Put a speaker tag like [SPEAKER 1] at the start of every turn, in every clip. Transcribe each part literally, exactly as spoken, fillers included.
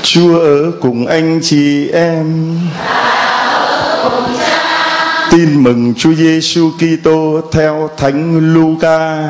[SPEAKER 1] Chúa ở cùng anh chị em. Tin mừng Chúa Giêsu Kitô theo Thánh Luca.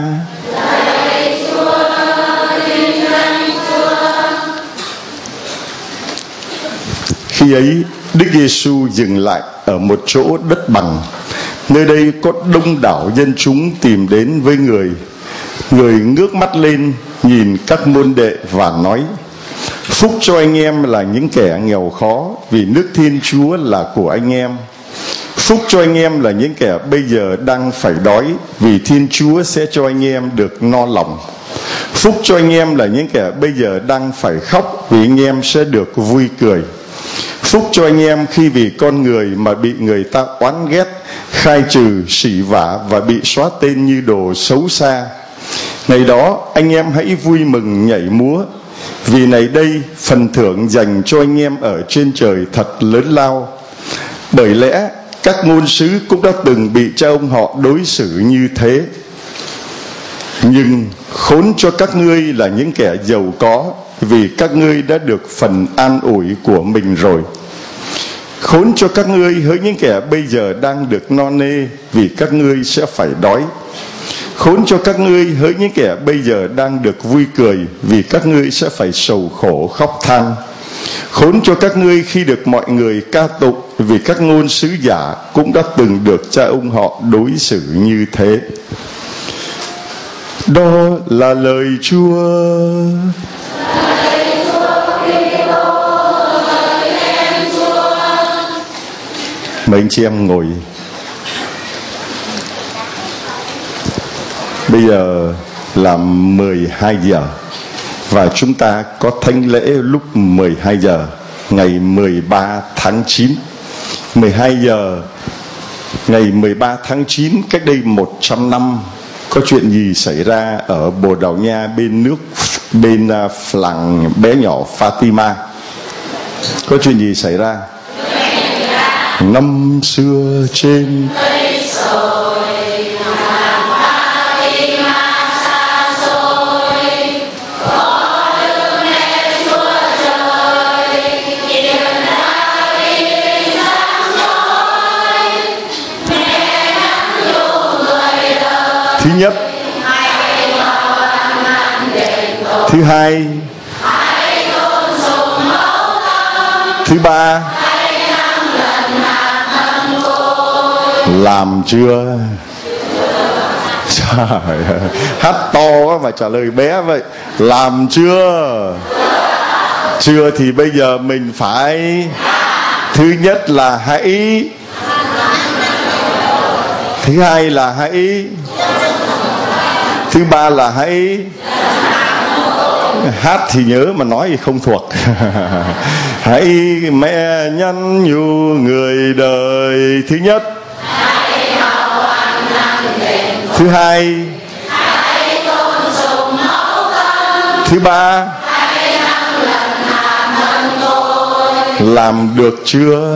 [SPEAKER 1] Khi ấy, Đức Giêsu dừng lại ở một chỗ đất bằng. Nơi đây có đông đảo dân chúng tìm đến với người. Người ngước mắt lên nhìn các môn đệ và nói: Phúc cho anh em là những kẻ nghèo khó, vì nước Thiên Chúa là của anh em. Phúc cho anh em là những kẻ bây giờ đang phải đói, vì Thiên Chúa sẽ cho anh em được no lòng. Phúc cho anh em là những kẻ bây giờ đang phải khóc, vì anh em sẽ được vui cười. Phúc cho anh em khi vì con người mà bị người ta oán ghét, khai trừ, sỉ vả và bị xóa tên như đồ xấu xa. Ngày đó anh em hãy vui mừng nhảy múa, vì này đây phần thưởng dành cho anh em ở trên trời thật lớn lao. Bởi lẽ các ngôn sứ cũng đã từng bị cha ông họ đối xử như thế. Nhưng khốn cho các ngươi là những kẻ giàu có, vì các ngươi đã được phần an ủi của mình rồi. Khốn cho các ngươi hỡi những kẻ bây giờ đang được no nê, vì các ngươi sẽ phải đói. Khốn cho các ngươi hỡi những kẻ bây giờ đang được vui cười, vì các ngươi sẽ phải sầu khổ khóc than. Khốn cho các ngươi khi được mọi người ca tụng, vì các ngôn sứ giả cũng đã từng được cha ông họ đối xử như thế. Đó là lời Chúa. Mấy anh chị em ngồi. Bây giờ là mười hai giờ và chúng ta có thánh lễ lúc mười hai giờ ngày mười ba tháng chín. mười hai giờ ngày mười ba tháng chín cách đây một trăm năm, có chuyện gì xảy ra ở Bồ Đào Nha bên nước bên làng bé nhỏ Fatima? Có chuyện gì xảy ra? Năm xưa trên thứ nhất, thứ hai, thứ ba. Làm chưa? Trời ơi, hát to quá mà trả lời bé vậy. Làm chưa? Chưa thì bây giờ mình phải. Thứ nhất là hãy. Thứ hai là hãy. Thứ ba là hãy. Hát thì nhớ mà nói thì không thuộc. Hãy mẹ nhắn nhủ người đời. Thứ nhất. Thứ hai. Thứ ba. Làm được chưa?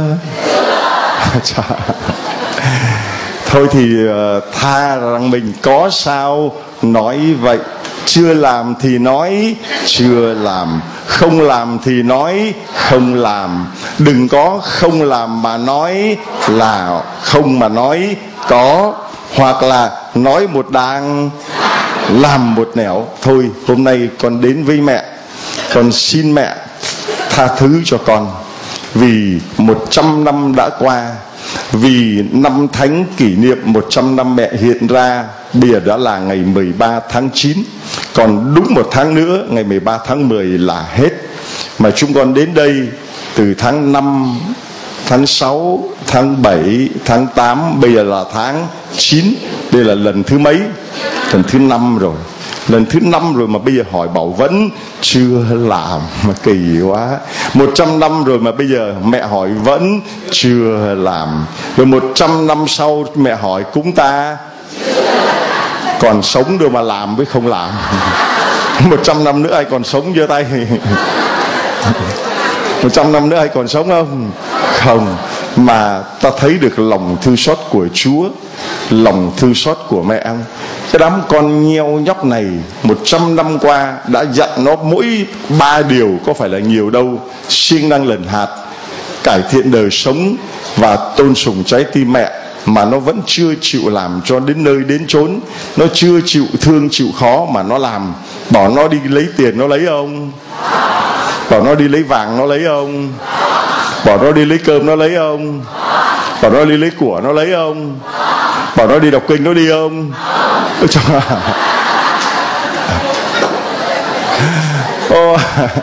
[SPEAKER 1] Thôi thì tha rằng mình có sao nói vậy. Chưa làm thì nói chưa làm, không làm thì nói không làm. Đừng có không làm mà nói là không mà nói có, hoặc là nói một đàng làm một nẻo. Thôi hôm nay con đến với mẹ, con xin mẹ tha thứ cho con, vì một trăm năm đã qua, vì năm thánh kỷ niệm một trăm năm mẹ hiện ra. Bây giờ đã là ngày mười ba tháng chín, còn đúng một tháng nữa ngày mười ba tháng mười là hết. Mà chúng con đến đây từ tháng năm, tháng sáu, tháng bảy, tháng tám, bây giờ là tháng chín. Đây là lần thứ mấy? Lần thứ năm rồi. Lần thứ năm rồi mà bây giờ hỏi bảo vẫn chưa làm, mà kỳ quá. Một trăm năm rồi mà bây giờ mẹ hỏi vẫn chưa làm. Rồi một trăm năm sau mẹ hỏi cúng ta còn sống đâu mà làm với không làm. Một trăm năm nữa ai còn sống giơ tay. Một trăm năm nữa ai còn sống không? Không. mà ta thấy được lòng thương xót của Chúa, lòng thương xót của mẹ ông. Cái đám con nheo nhóc này một trăm năm qua đã dặn nó mỗi ba điều, có phải là nhiều đâu: siêng năng lần hạt, cải thiện đời sống và tôn sùng trái tim mẹ, mà nó vẫn chưa chịu làm cho đến nơi đến chốn. Nó chưa chịu thương chịu khó mà nó làm. Bảo nó đi lấy tiền nó lấy không? Bảo nó đi lấy vàng nó lấy không? Bảo nó đi lấy cơm nó lấy không? Bảo nó đi lấy của nó lấy không? Bảo nó đi đọc kinh nó đi không? Ô,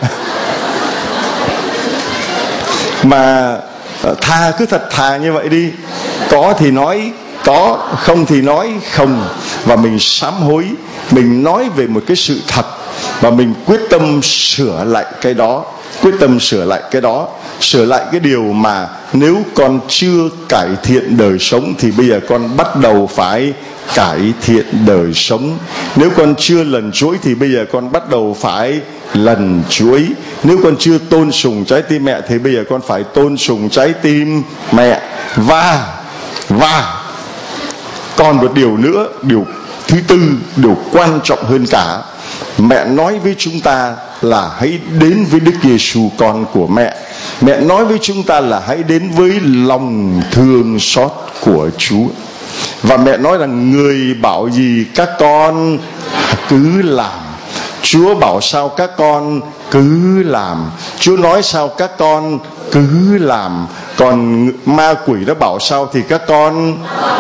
[SPEAKER 1] mà thà cứ thật thà như vậy đi. Có thì nói có, không thì nói không. Và mình sám hối, mình nói về một cái sự thật, và mình quyết tâm sửa lại cái đó. Quyết tâm sửa lại cái đó. Sửa lại cái điều mà nếu con chưa cải thiện đời sống thì bây giờ con bắt đầu phải cải thiện đời sống. Nếu con chưa lần chuỗi thì bây giờ con bắt đầu phải lần chuỗi. Nếu con chưa tôn sùng trái tim mẹ thì bây giờ con phải tôn sùng trái tim mẹ. Và Và còn một điều nữa, điều thứ tư, điều quan trọng hơn cả. Mẹ nói với chúng ta là hãy đến với Đức Giêsu con của mẹ. Mẹ nói với chúng ta là hãy đến với lòng thương xót của Chúa. Và mẹ nói rằng người bảo gì các con cứ làm. Chúa bảo sao các con cứ làm. Chúa nói sao các con cứ làm. Còn ma quỷ nó bảo sao thì các con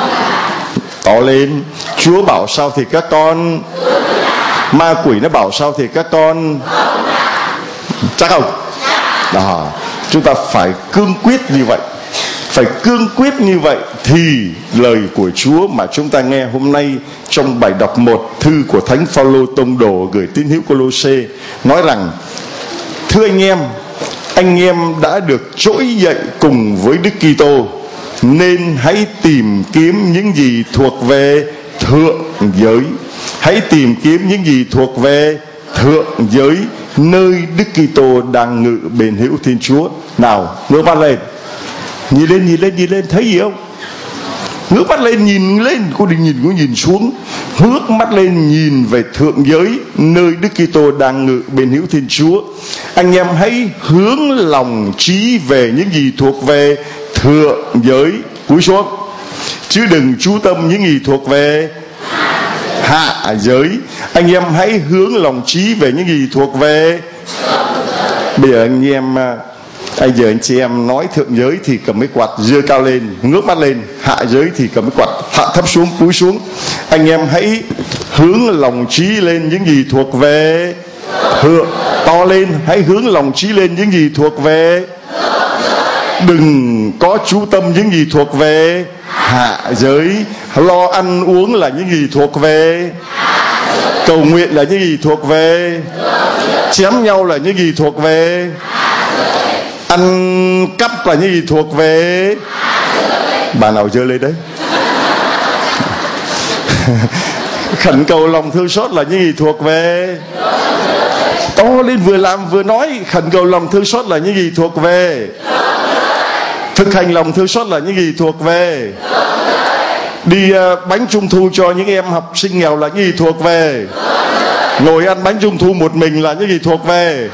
[SPEAKER 1] to lên. Chúa bảo sao thì các con, ma quỷ nó bảo sao thì các con. Chắc không? Đó, chúng ta phải cương quyết như vậy. Phải cương quyết như vậy thì lời của Chúa mà chúng ta nghe hôm nay trong bài đọc một thư của Thánh Phaolô tông đồ gửi tín hữu Cô-lô-sê nói rằng: thưa anh em, anh em đã được trỗi dậy cùng với Đức Kitô, nên hãy tìm kiếm những gì thuộc về thượng giới. Hãy tìm kiếm những gì thuộc về thượng giới, nơi Đức Kitô đang ngự bền hữu Thiên Chúa. Nào, ngước mắt lên, nhìn lên, nhìn lên, nhìn lên, thấy gì không? Ngước mắt lên, nhìn lên, cô đừng nhìn, cô nhìn xuống. Ngước mắt lên, nhìn về thượng giới, nơi Đức Kitô đang ngự bền hữu Thiên Chúa. Anh em hãy hướng lòng trí về những gì thuộc về thượng giới. Cúi xuống, chứ đừng chú tâm những gì thuộc về hạ giới. Anh em hãy hướng lòng trí về những gì thuộc về. Bây giờ anh em, bây giờ anh chị em nói thượng giới thì cầm cái quạt giơ cao lên, ngước mắt lên. Hạ giới thì cầm cái quạt hạ thấp xuống, cúi xuống. Anh em hãy hướng lòng trí lên những gì thuộc về thượng. To lên, hãy hướng lòng trí lên những gì thuộc về. Đừng có chú tâm những gì thuộc về hạ giới. Lo ăn uống là những gì thuộc về. Cầu nguyện là những gì thuộc về. Chém nhau là những gì thuộc về. Ăn cắp là những gì thuộc về. Bà nào giơ lên đấy. Khẩn cầu lòng thương xót là những gì thuộc về. To lên, vừa làm vừa nói. Khẩn cầu lòng thương xót là những gì thuộc về. Thực hành lòng thương xót là những gì thuộc về. Đi uh, bánh trung thu cho những em học sinh nghèo là những gì thuộc về. Ngồi ăn bánh trung thu một mình là những gì thuộc về.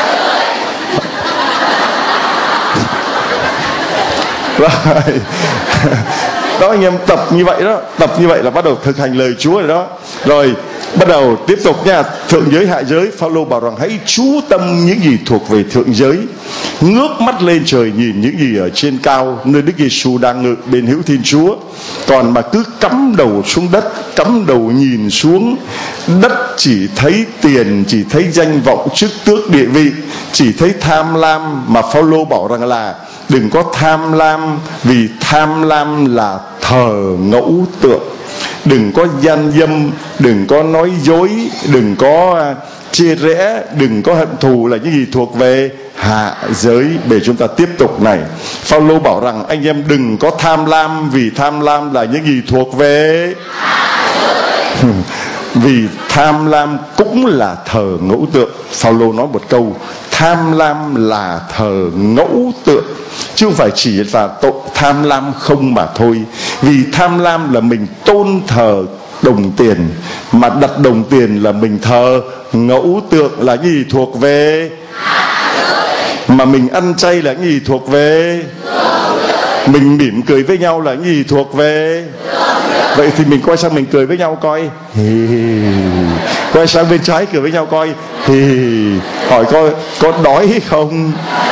[SPEAKER 1] Rồi. Đó, anh em tập như vậy đó. Tập như vậy là bắt đầu thực hành lời Chúa rồi đó. Rồi bắt đầu tiếp tục nha. Thượng giới hạ giới, Phaolô bảo rằng hãy chú tâm những gì thuộc về thượng giới. Ngước mắt lên trời nhìn những gì ở trên cao, nơi Đức Giêsu đang ngự bên hữu Thiên Chúa. Còn mà cứ cắm đầu xuống đất, cắm đầu nhìn xuống đất, chỉ thấy tiền, chỉ thấy danh vọng, chức tước, địa vị, chỉ thấy tham lam. Mà Phaolô bảo rằng là đừng có tham lam, vì tham lam là thờ ngẫu tượng. Đừng có gian dâm, đừng có nói dối, đừng có chia rẽ, đừng có hận thù là những gì thuộc về hạ giới. Để chúng ta tiếp tục này. Phaolô bảo rằng anh em đừng có tham lam, vì tham lam là những gì thuộc về. Vì tham lam cũng là thờ ngẫu tượng. Phao-lô nói một câu: tham lam là thờ ngẫu tượng, chứ không phải chỉ là tội tham lam không mà thôi. Vì tham lam là mình tôn thờ đồng tiền, mà đặt đồng tiền là mình thờ ngẫu tượng. Là gì? Thuộc về. Mà mình ăn chay là gì? Thuộc về. Mình mỉm cười với nhau là gì? Thuộc về. Vậy thì mình quay sang mình cười với nhau coi. Quay sang bên trái cười với nhau coi. Hỏi coi có đói không?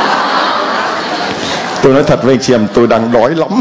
[SPEAKER 1] Tôi nói thật với anh chị em, tôi đang đói lắm.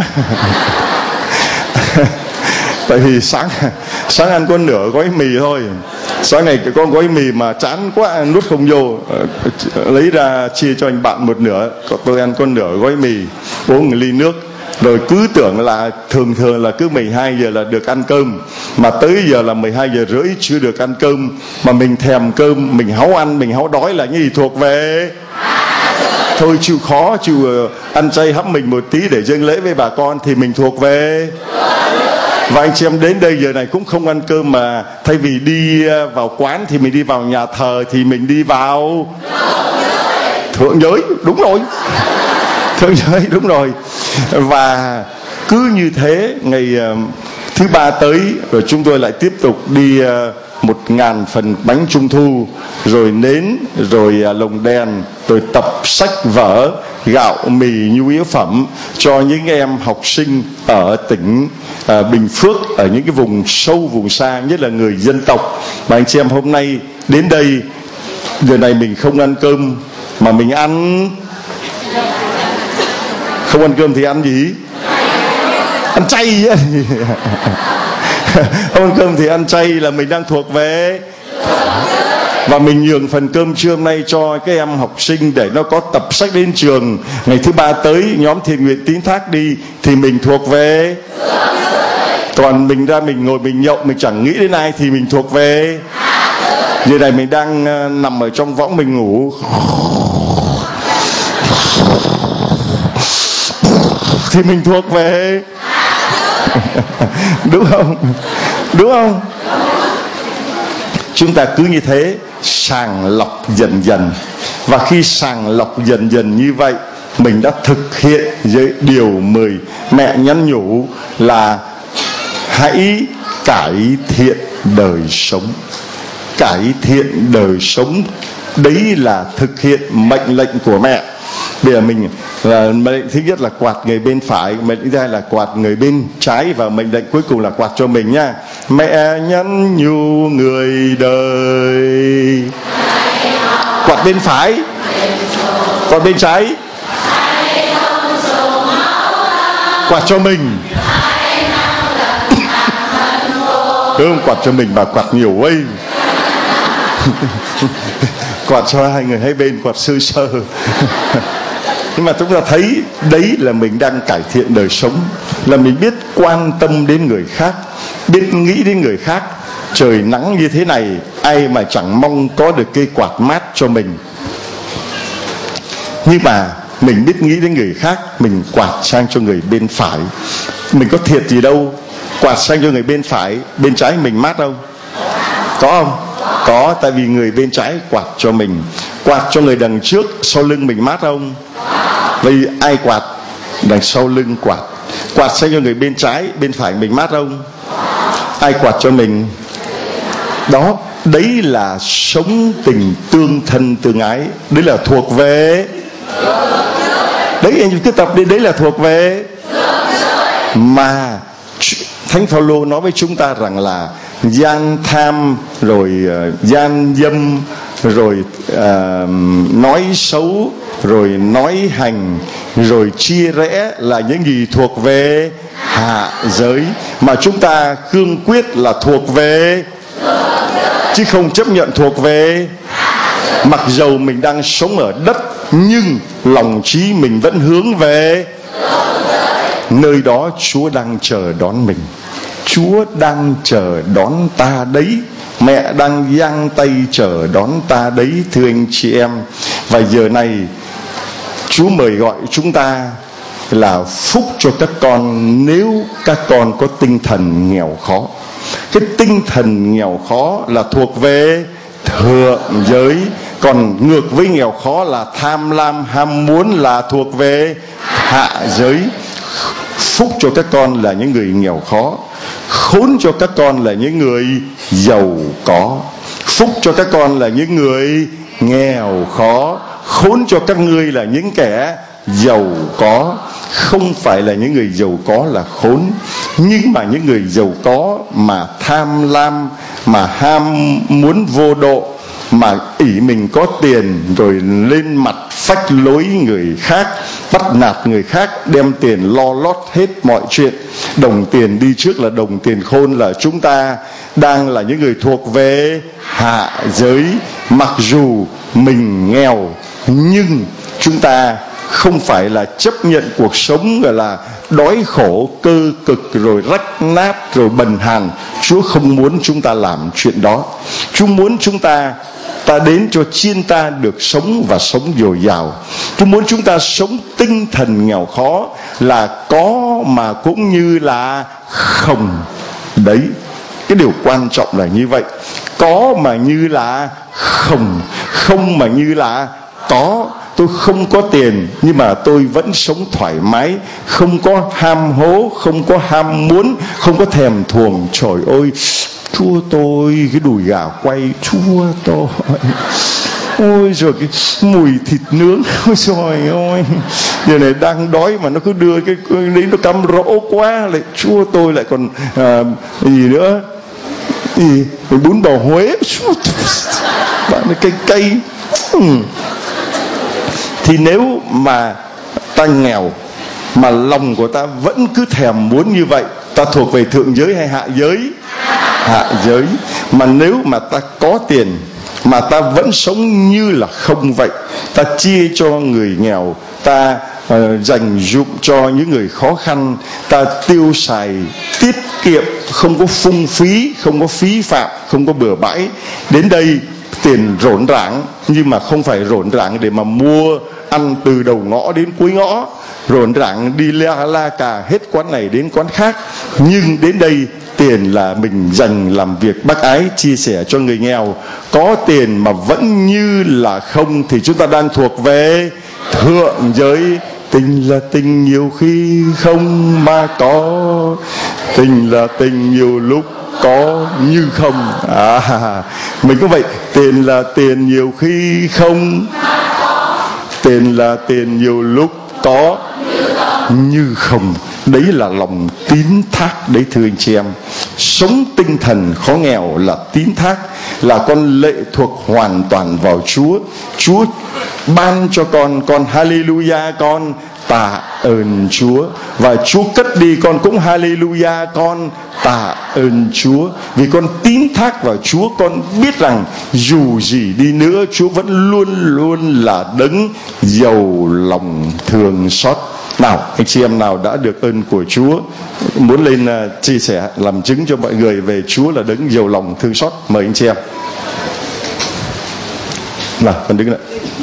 [SPEAKER 1] Tại vì sáng sáng ăn có nửa gói mì thôi. Sáng này có gói mì mà chán quá, nuốt không vô, lấy ra chia cho anh bạn một nửa. Tôi ăn có nửa gói mì, uống một ly nước. Rồi cứ tưởng là thường thường là cứ mười hai giờ là được ăn cơm, mà tới giờ là mười hai giờ rưỡi chưa được ăn cơm. Mà mình thèm cơm, mình háu ăn, mình háu đói là gì? Thuộc về. Thôi chịu khó, chịu ăn chay hấp mình một tí để dâng lễ với bà con thì mình thuộc về. Và anh chị em đến đây giờ này cũng không ăn cơm, mà thay vì đi vào quán thì mình đi vào nhà thờ, thì mình đi vào thượng giới. Đúng rồi, thượng giới, đúng rồi. Và cứ như thế, ngày thứ ba tới rồi chúng tôi lại tiếp tục đi một ngàn phần bánh trung thu, rồi nến, rồi lồng đèn, rồi tập sách vở, gạo mì nhu yếu phẩm cho những em học sinh ở tỉnh à, Bình Phước, ở những cái vùng sâu vùng xa, nhất là người dân tộc. Mà anh chị em hôm nay đến đây, giờ này mình không ăn cơm mà mình ăn, không ăn cơm thì ăn gì? Ăn chay. Không ăn cơm thì ăn chay là mình đang thuộc về. Và mình nhường phần cơm trưa hôm nay cho các em học sinh để nó có tập sách đến trường. Ngày thứ ba tới nhóm thiện nguyện tín thác đi thì mình thuộc về. Còn mình ra mình ngồi mình nhậu, mình chẳng nghĩ đến ai thì mình thuộc về. Giờ này mình đang nằm ở trong võng mình ngủ thì mình thuộc về. Đúng không? Đúng không? Chúng ta cứ như thế sàng lọc dần dần. Và khi sàng lọc dần dần như vậy, mình đã thực hiện với điều mười mẹ nhắn nhủ là hãy cải thiện đời sống. Cải thiện đời sống, đấy là thực hiện mệnh lệnh của mẹ. Bây giờ mình là mệnh lệnh thứ nhất là quạt người bên phải, mệnh lệnh thứ hai là quạt người bên trái, và mệnh lệnh cuối cùng là quạt cho mình nha. Mẹ nhắn nhủ người đời. Quạt bên phải, còn bên trái quạt cho mình. Đúng không? Quạt cho mình và quạt nhiều ấy. Quạt cho hai người hai bên, quạt sơ sơ. Nhưng mà chúng ta thấy đấy là mình đang cải thiện đời sống, là mình biết quan tâm đến người khác, biết nghĩ đến người khác. Trời nắng như thế này, ai mà chẳng mong có được cây quạt mát cho mình. Nhưng mà mình biết nghĩ đến người khác, mình quạt sang cho người bên phải. Mình có thiệt gì đâu, quạt sang cho người bên phải, bên trái mình mát không? Có không? Có, tại vì người bên trái quạt cho mình. Quạt cho người đằng trước, sau lưng mình mát không? Vậy ai quạt? Đằng sau lưng quạt. Quạt sang cho người bên trái, bên phải mình mát không? Ai quạt cho mình? Đó, đấy là sống tình tương thân tương ái. Đấy là thuộc về. Đấy, anh cứ tập đi, đấy là thuộc về. Mà Thánh Phaolô nói với chúng ta rằng là gian tham, rồi uh, gian dâm, rồi uh, nói xấu, rồi nói hành, rồi chia rẽ là những gì thuộc về hạ giới. Mà chúng ta cương quyết là thuộc về, chứ không chấp nhận thuộc về. Mặc dầu mình đang sống ở đất, nhưng lòng trí mình vẫn hướng về nơi đó. Chúa đang chờ đón mình. Chúa đang chờ đón ta đấy. Mẹ đang giang tay chờ đón ta đấy, thưa anh chị em. Và giờ này Chúa mời gọi chúng ta là phúc cho các con nếu các con có tinh thần nghèo khó. cái tinh thần nghèo khó là thuộc về thượng giới, còn ngược với nghèo khó là tham lam ham muốn là thuộc về hạ giới. Phúc cho các con là những người nghèo khó, khốn cho các con là những người giàu có. Phúc cho các con là những người nghèo khó, khốn cho các ngươi là những kẻ giàu có. Không phải là những người giàu có là khốn, nhưng mà những người giàu có mà tham lam, mà ham muốn vô độ, mà ỷ mình có tiền rồi lên mặt phách lối người khác, bắt nạt người khác, đem tiền lo lót hết mọi chuyện. Đồng tiền đi trước là đồng tiền khôn, là chúng ta đang là những người thuộc về hạ giới. Mặc dù mình nghèo nhưng chúng ta không phải là chấp nhận cuộc sống gọi là đói khổ, cơ cực, rồi rách nát, rồi bần hàn. Chúa không muốn chúng ta làm chuyện đó. Chúa muốn chúng ta ta đến cho chiên ta được sống và sống dồi dào. Chúa muốn chúng ta sống tinh thần nghèo khó, là có mà cũng như là không. Đấy, cái điều quan trọng là như vậy. Có mà như là không, không mà như là có. Tôi không có tiền nhưng mà tôi vẫn sống thoải mái, không có ham hố, không có ham muốn, không có thèm thuồng. Trời ơi, Chúa tôi cái đùi gà quay, Chúa tôi, ôi rồi cái mùi thịt nướng, ôi trời ơi, giờ này đang đói mà nó cứ đưa cái, cái đấy nó căm rỗ quá, lại Chúa tôi lại còn à, gì nữa, gì bún bò Huế, bạn cái cây cây. Hmm. Thì nếu mà ta nghèo mà lòng của ta vẫn cứ thèm muốn như vậy, ta thuộc về thượng giới hay hạ giới? Hạ giới. Mà nếu mà ta có tiền mà ta vẫn sống như là không vậy, ta chia cho người nghèo, ta uh, dành dụm cho những người khó khăn, ta tiêu xài tiết kiệm, không có phung phí, không có phí phạm, không có bừa bãi. Đến đây tiền rộn ràng, nhưng mà không phải rộn ràng để mà mua ăn từ đầu ngõ đến cuối ngõ, rộn ràng đi la la cà hết quán này đến quán khác. Nhưng đến đây tiền là mình dành làm việc bác ái, chia sẻ cho người nghèo. Có tiền mà vẫn như là không thì chúng ta đang thuộc về thượng giới. Tình là tình nhiều khi không mà có, tình là tình nhiều lúc có như không. À, mình cũng vậy. Tiền là tiền nhiều khi không, tiền là tiền nhiều lúc có như không. Đấy là lòng tín thác đấy thưa anh chị em. Sống tinh thần khó nghèo là tín thác, là con lệ thuộc hoàn toàn vào Chúa. Chúa ban cho con, con hallelujah, con tạ ơn Chúa. Và Chúa cất đi, con cũng hallelujah, con tạ ơn Chúa. Vì con tín thác vào Chúa, con biết rằng dù gì đi nữa Chúa vẫn luôn luôn là đấng giàu lòng thương xót. Nào, anh chị em nào đã được ơn của Chúa muốn lên uh, chia sẻ làm chứng cho mọi người về Chúa là đấng giàu lòng thương xót, mời anh chị em. Nào, con đứng lại.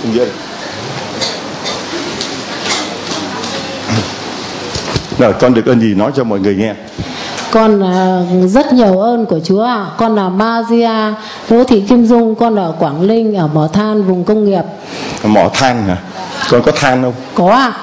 [SPEAKER 1] Nào, con được ơn gì nói cho mọi người nghe.
[SPEAKER 2] Con uh, rất nhiều ơn của Chúa ạ. Con là Maria Đỗ Thị Kim Dung, con ở Quảng Ninh, ở mỏ than vùng công nghiệp.
[SPEAKER 1] Mỏ than hả? Con có than không?
[SPEAKER 2] Có ạ.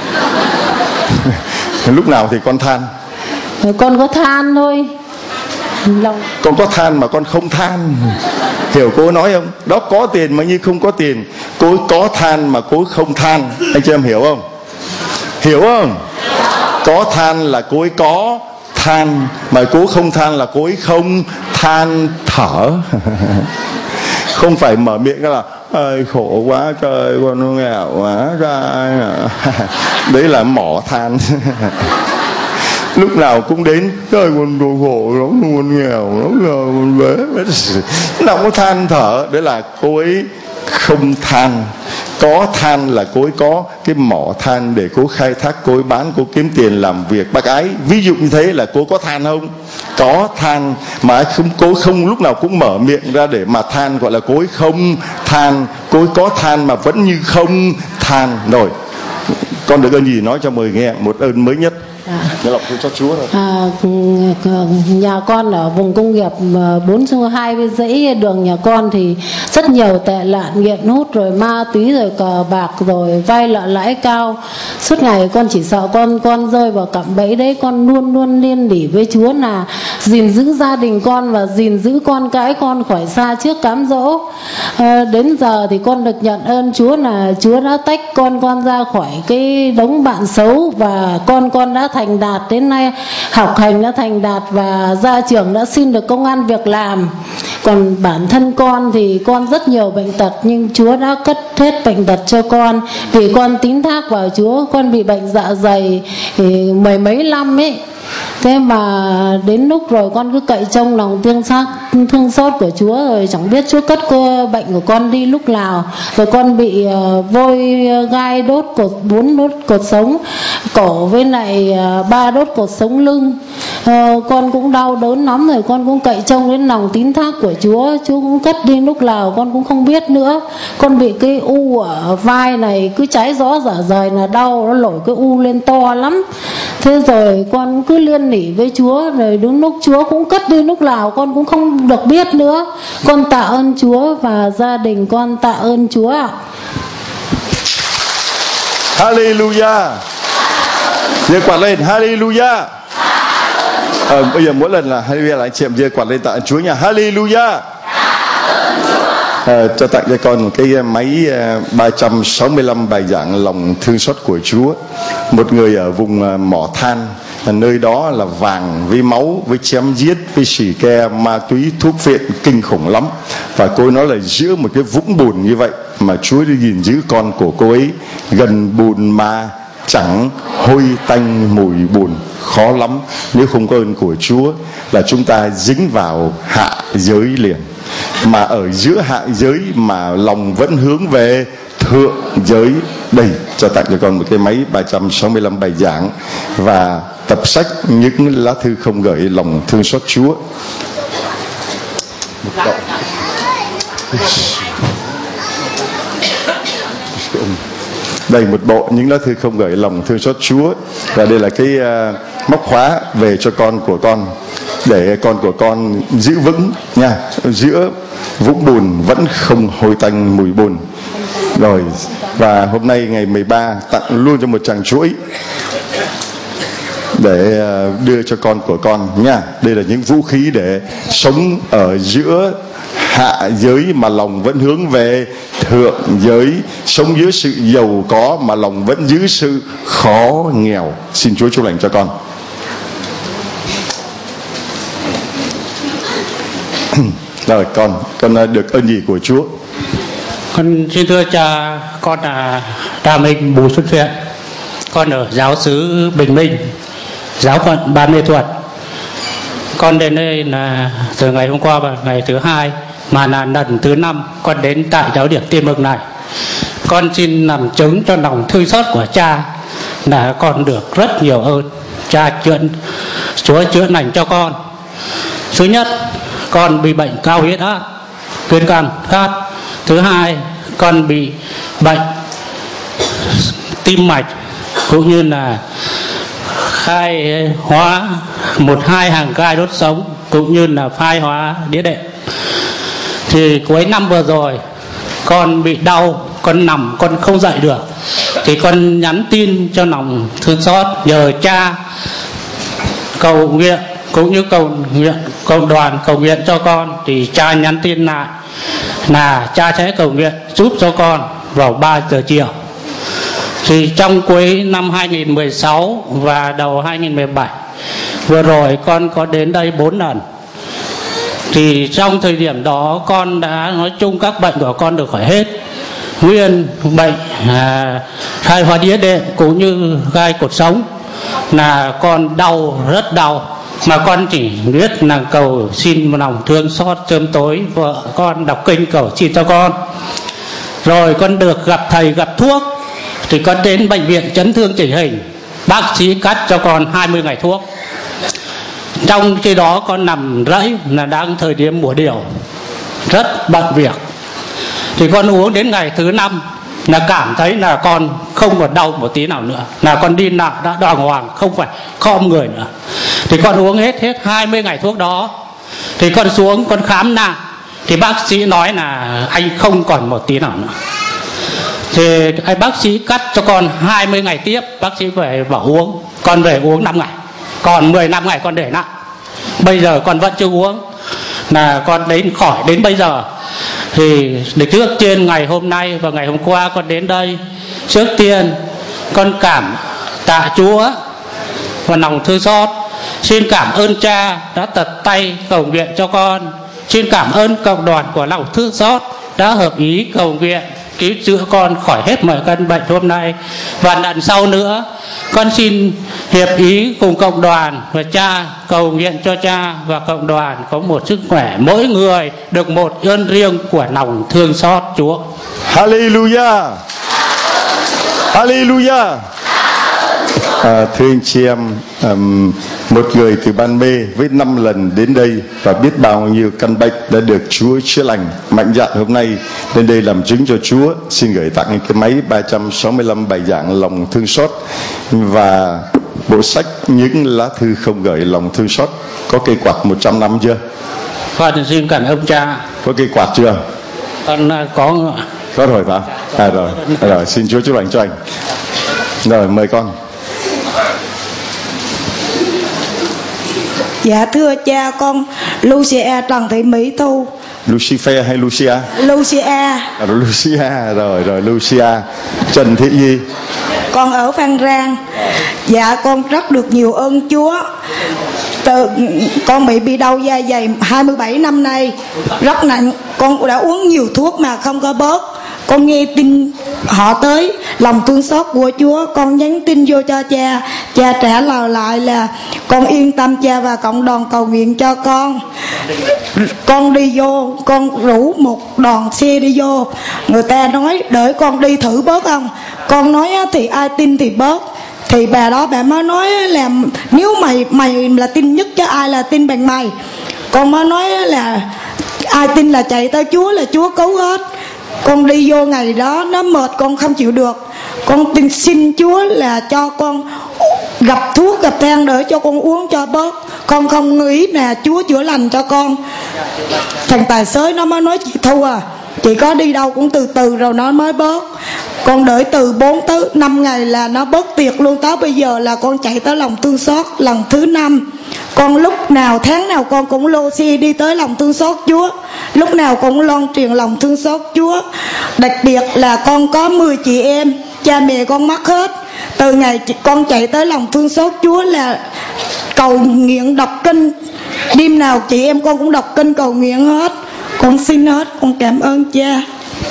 [SPEAKER 1] Lúc nào thì con than?
[SPEAKER 2] Con có than thôi. Lòng.
[SPEAKER 1] Con có than mà con không than. Hiểu cô nói không? Đó, có tiền mà như không có tiền. Cô có than mà cô không than. Anh chị em hiểu không? Hiểu không? Có than là cô ấy có than, mà cô không than là cô ấy không than thở. Không phải mở miệng là ơi khổ quá trời, con nghèo quá trời. Đấy là mỏ than. Lúc nào cũng đến trời con đồ khổ lắm, con nghèo lắm, con bé nào có than thở. Đấy là cô ấy không than. Có than là cô ấy có cái mỏ than để cô khai thác, cô ấy bán, cô kiếm tiền làm việc bác ái. Ví dụ như thế là cô có than không? Có than. Mà không, cô không lúc nào cũng mở miệng ra để mà than, gọi là cô ấy không than. Cô ấy có than mà vẫn như không than. Rồi, con được ơn gì nói cho mời nghe một ơn mới nhất.
[SPEAKER 2] À.
[SPEAKER 1] Nhớ lòng thương xót Chúa thôi.
[SPEAKER 2] À, nhà con ở vùng công nghiệp bốn số hai bên dãy đường nhà con thì rất nhiều tệ nạn, nghiện hút rồi ma túy rồi cờ bạc rồi vay nợ lãi cao. Suốt ngày con chỉ sợ con con rơi vào cạm bẫy đấy. Con luôn luôn liên đỉ với Chúa là gìn giữ gia đình con và gìn giữ con cái con khỏi xa trước cám dỗ. À, đến giờ thì con được nhận ơn Chúa là Chúa đã tách con con ra khỏi cái đống bạn xấu, và con con đã thành đạt, đến nay học hành đã thành đạt và ra trường đã xin được công ăn việc làm. Còn bản thân con thì con rất nhiều bệnh tật, nhưng Chúa đã cất hết bệnh tật cho con vì con tín thác vào Chúa. Con bị bệnh dạ dày thì mười mấy năm ấy, thế mà đến lúc rồi con cứ cậy trông lòng thương xót thương xót của Chúa, rồi chẳng biết Chúa cất cô bệnh của con đi lúc nào. Rồi con bị uh, vôi gai đốt cột, bốn đốt cột sống cổ với lại uh, ba đốt cột sống lưng. Uh, con cũng đau đớn lắm, rồi con cũng cậy trông đến lòng tín thác của Chúa. Chúa cũng cất đi lúc nào con cũng không biết nữa. Con bị cái u ở vai này cứ cháy rõ dạ dày là đau, nó nổi cái u lên to lắm. Thế rồi con cứ liên nỉ với Chúa, rồi đúng lúc Chúa cũng cất đi lúc nào con cũng không được biết nữa. Con tạ ơn Chúa và gia đình con tạ ơn Chúa ạ.
[SPEAKER 1] Hallelujah. Giơ quạt lên, Hallelujah. À, bây giờ mỗi lần là Hallelujah là anh chị em giơ quạt lên tạ ơn Chúa nha. Hallelujah. À, cho tặng cho con một cái máy ba trăm sáu mươi lăm bài giảng lòng thương xót của Chúa. Một người ở vùng mỏ than, nơi đó là vàng với máu, với chém giết, với xì ke, ma túy, thuốc phiện kinh khủng lắm. Và cô ấy nói là giữa một cái vũng bùn như vậy mà Chúa đi gìn giữ con của cô ấy. Gần bùn mà chẳng hôi tanh mùi bùn, khó lắm. Nếu không có ơn của Chúa là chúng ta dính vào hạ giới liền. Mà ở giữa hạ giới mà lòng vẫn hướng về thượng giới. Đây, cho tặng cho con một cái máy ba trăm sáu mươi lăm bài giảng và tập sách những lá thư không gửi lòng thương xót Chúa. Đây, một bộ những lá thư không gửi lòng thương xót Chúa. Và đây là cái uh, móc khóa về cho con của con, để con của con giữ vững nha, giữa vũng bùn vẫn không hôi tanh mùi bùn. Rồi, và hôm nay ngày mười ba tặng luôn cho một tràng chuỗi để đưa cho con của con nha. Đây là những vũ khí để sống ở giữa hạ giới mà lòng vẫn hướng về thượng giới, sống dưới sự giàu có mà lòng vẫn giữ sự khó nghèo. Xin Chúa chúc lành cho con. Rồi, con con được ơn gì của Chúa?
[SPEAKER 3] Con xin thưa cha, con là Đa Minh Bùi Xuân Thiện, con ở giáo xứ Bình Minh, giáo phận Ban Mê Thuột. Con đến đây là từ ngày hôm qua và ngày thứ hai, mà là lần thứ năm con đến tại giáo điểm Tiên Mừng này. Con xin làm chứng cho lòng thương xót của cha là con được rất nhiều ơn. Cha chữa, Chúa chữa lành cho con. Thứ nhất, con bị bệnh cao huyết áp, viêm gan khát. Thứ hai, con bị bệnh tim mạch cũng như là khai hóa một hai hàng gai đốt sống cũng như là phai hóa đĩa đệm. Thì cuối năm vừa rồi con bị đau, con nằm con không dậy được, thì con nhắn tin cho lòng thương xót nhờ cha cầu nguyện cũng như cầu nguyện cộng đoàn cầu nguyện cho con. Thì cha nhắn tin lại là cha sẽ cầu nguyện giúp cho con vào ba giờ chiều. Thì trong cuối năm hai nghìn mười sáu và đầu hai nghìn mười bảy vừa rồi con có đến đây bốn lần. Thì trong thời điểm đó con đã nói chung các bệnh của con được khỏi hết. Nguyên bệnh à, khai hóa đĩa đệm cũng như gai cột sống là con đau, rất đau. Mà con chỉ biết là cầu xin lòng thương xót sớm tối, vợ con đọc kinh cầu xin cho con. Rồi con được gặp thầy gặp thuốc, thì con đến bệnh viện chấn thương chỉnh hình, bác sĩ cắt cho con hai mươi ngày thuốc. Trong khi đó con nằm rẫy là đang thời điểm mùa điều, rất bận việc. Thì con uống đến ngày thứ năm là cảm thấy là con không còn đau một tí nào nữa, là con đi lại đã đàng hoàng, không phải khom người nữa. Thì con uống hết hết hai mươi ngày thuốc đó, thì con xuống con khám lại, thì bác sĩ nói là anh không còn một tí nào nữa. Thì anh bác sĩ cắt cho con hai mươi ngày tiếp, bác sĩ về bảo uống, con về uống năm ngày, còn mười lăm ngày con để lại. Bây giờ con vẫn chưa uống, là con đến khỏi đến bây giờ. Thì để trước tiên ngày hôm nay và ngày hôm qua con đến đây, trước tiên con cảm tạ Chúa và lòng thương xót. Xin cảm ơn Cha đã tận tay cầu nguyện cho con. Xin cảm ơn cộng đoàn của lòng thương xót đã hợp ý cầu nguyện cứu chữa con khỏi hết mọi căn bệnh hôm nay. Và lần sau nữa, con xin hiệp ý cùng cộng đoàn và Cha cầu nguyện cho Cha và cộng đoàn có một sức khỏe, mỗi người được một ơn riêng của lòng thương xót Chúa.
[SPEAKER 1] Hallelujah, Hallelujah. À, thưa anh chị em, um, một người từ Ban Mê với năm lần đến đây và biết bao nhiêu căn bệnh đã được Chúa chữa lành, mạnh dạn hôm nay đến đây làm chứng cho Chúa. Xin gửi tặng cái máy ba trăm sáu mươi lăm bài giảng lòng thương xót và bộ sách những lá thư không gửi lòng thương xót. Có cây quạt một trăm năm chưa?
[SPEAKER 3] Con xin cảm ơn Cha.
[SPEAKER 1] Có cây quạt chưa?
[SPEAKER 3] Con có.
[SPEAKER 1] Có rồi phải. À rồi, à, rồi xin Chúa chúc lành cho anh. Rồi mời con.
[SPEAKER 4] Dạ thưa Cha, con Lucia Trần Thị Mỹ Thu.
[SPEAKER 1] Lucifer hay Lucia?
[SPEAKER 4] Lucia.
[SPEAKER 1] À, Lucia, rồi rồi Lucia. Trần Thị gì?
[SPEAKER 4] Con ở Phan Rang. Dạ con rất được nhiều ơn Chúa. Từ con bị bị đau da dày hai mươi bảy năm nay, rất nặng. Con đã uống nhiều thuốc mà không có bớt. Con nghe tin họ tới lòng thương xót của Chúa, con nhắn tin vô cho Cha. Cha trả lời lại là con yên tâm Cha và cộng đoàn cầu nguyện cho con. Con đi vô, con rủ một đoàn xe đi vô. Người ta nói đợi con đi thử bớt không. Con nói thì ai tin thì bớt. Thì bà đó bà mới nói là nếu mày mày là tin nhất chứ ai là tin bằng mày. Con mới nói là ai tin là chạy tới Chúa là Chúa cứu hết. Con đi vô ngày đó nó mệt con không chịu được. Con tin xin Chúa là cho con gặp thuốc gặp thang để cho con uống cho bớt. Con không nghĩ là Chúa chữa lành cho con. Thằng tài xế nó mới nói chị Thu à, chị có đi đâu cũng từ từ rồi nó mới bớt. Con đợi từ bốn tới năm ngày là nó bớt tiệt luôn. Tới bây giờ là con chạy tới lòng thương xót lần thứ năm. Con lúc nào tháng nào con cũng lô xe đi tới lòng thương xót Chúa, lúc nào cũng loan truyền lòng thương xót Chúa. Đặc biệt là con có mười chị em, cha mẹ con mất hết. Từ ngày con chạy tới lòng thương xót Chúa là cầu nguyện đọc kinh, đêm nào chị em con cũng đọc kinh cầu nguyện hết. Con xin hết, con cảm ơn Cha.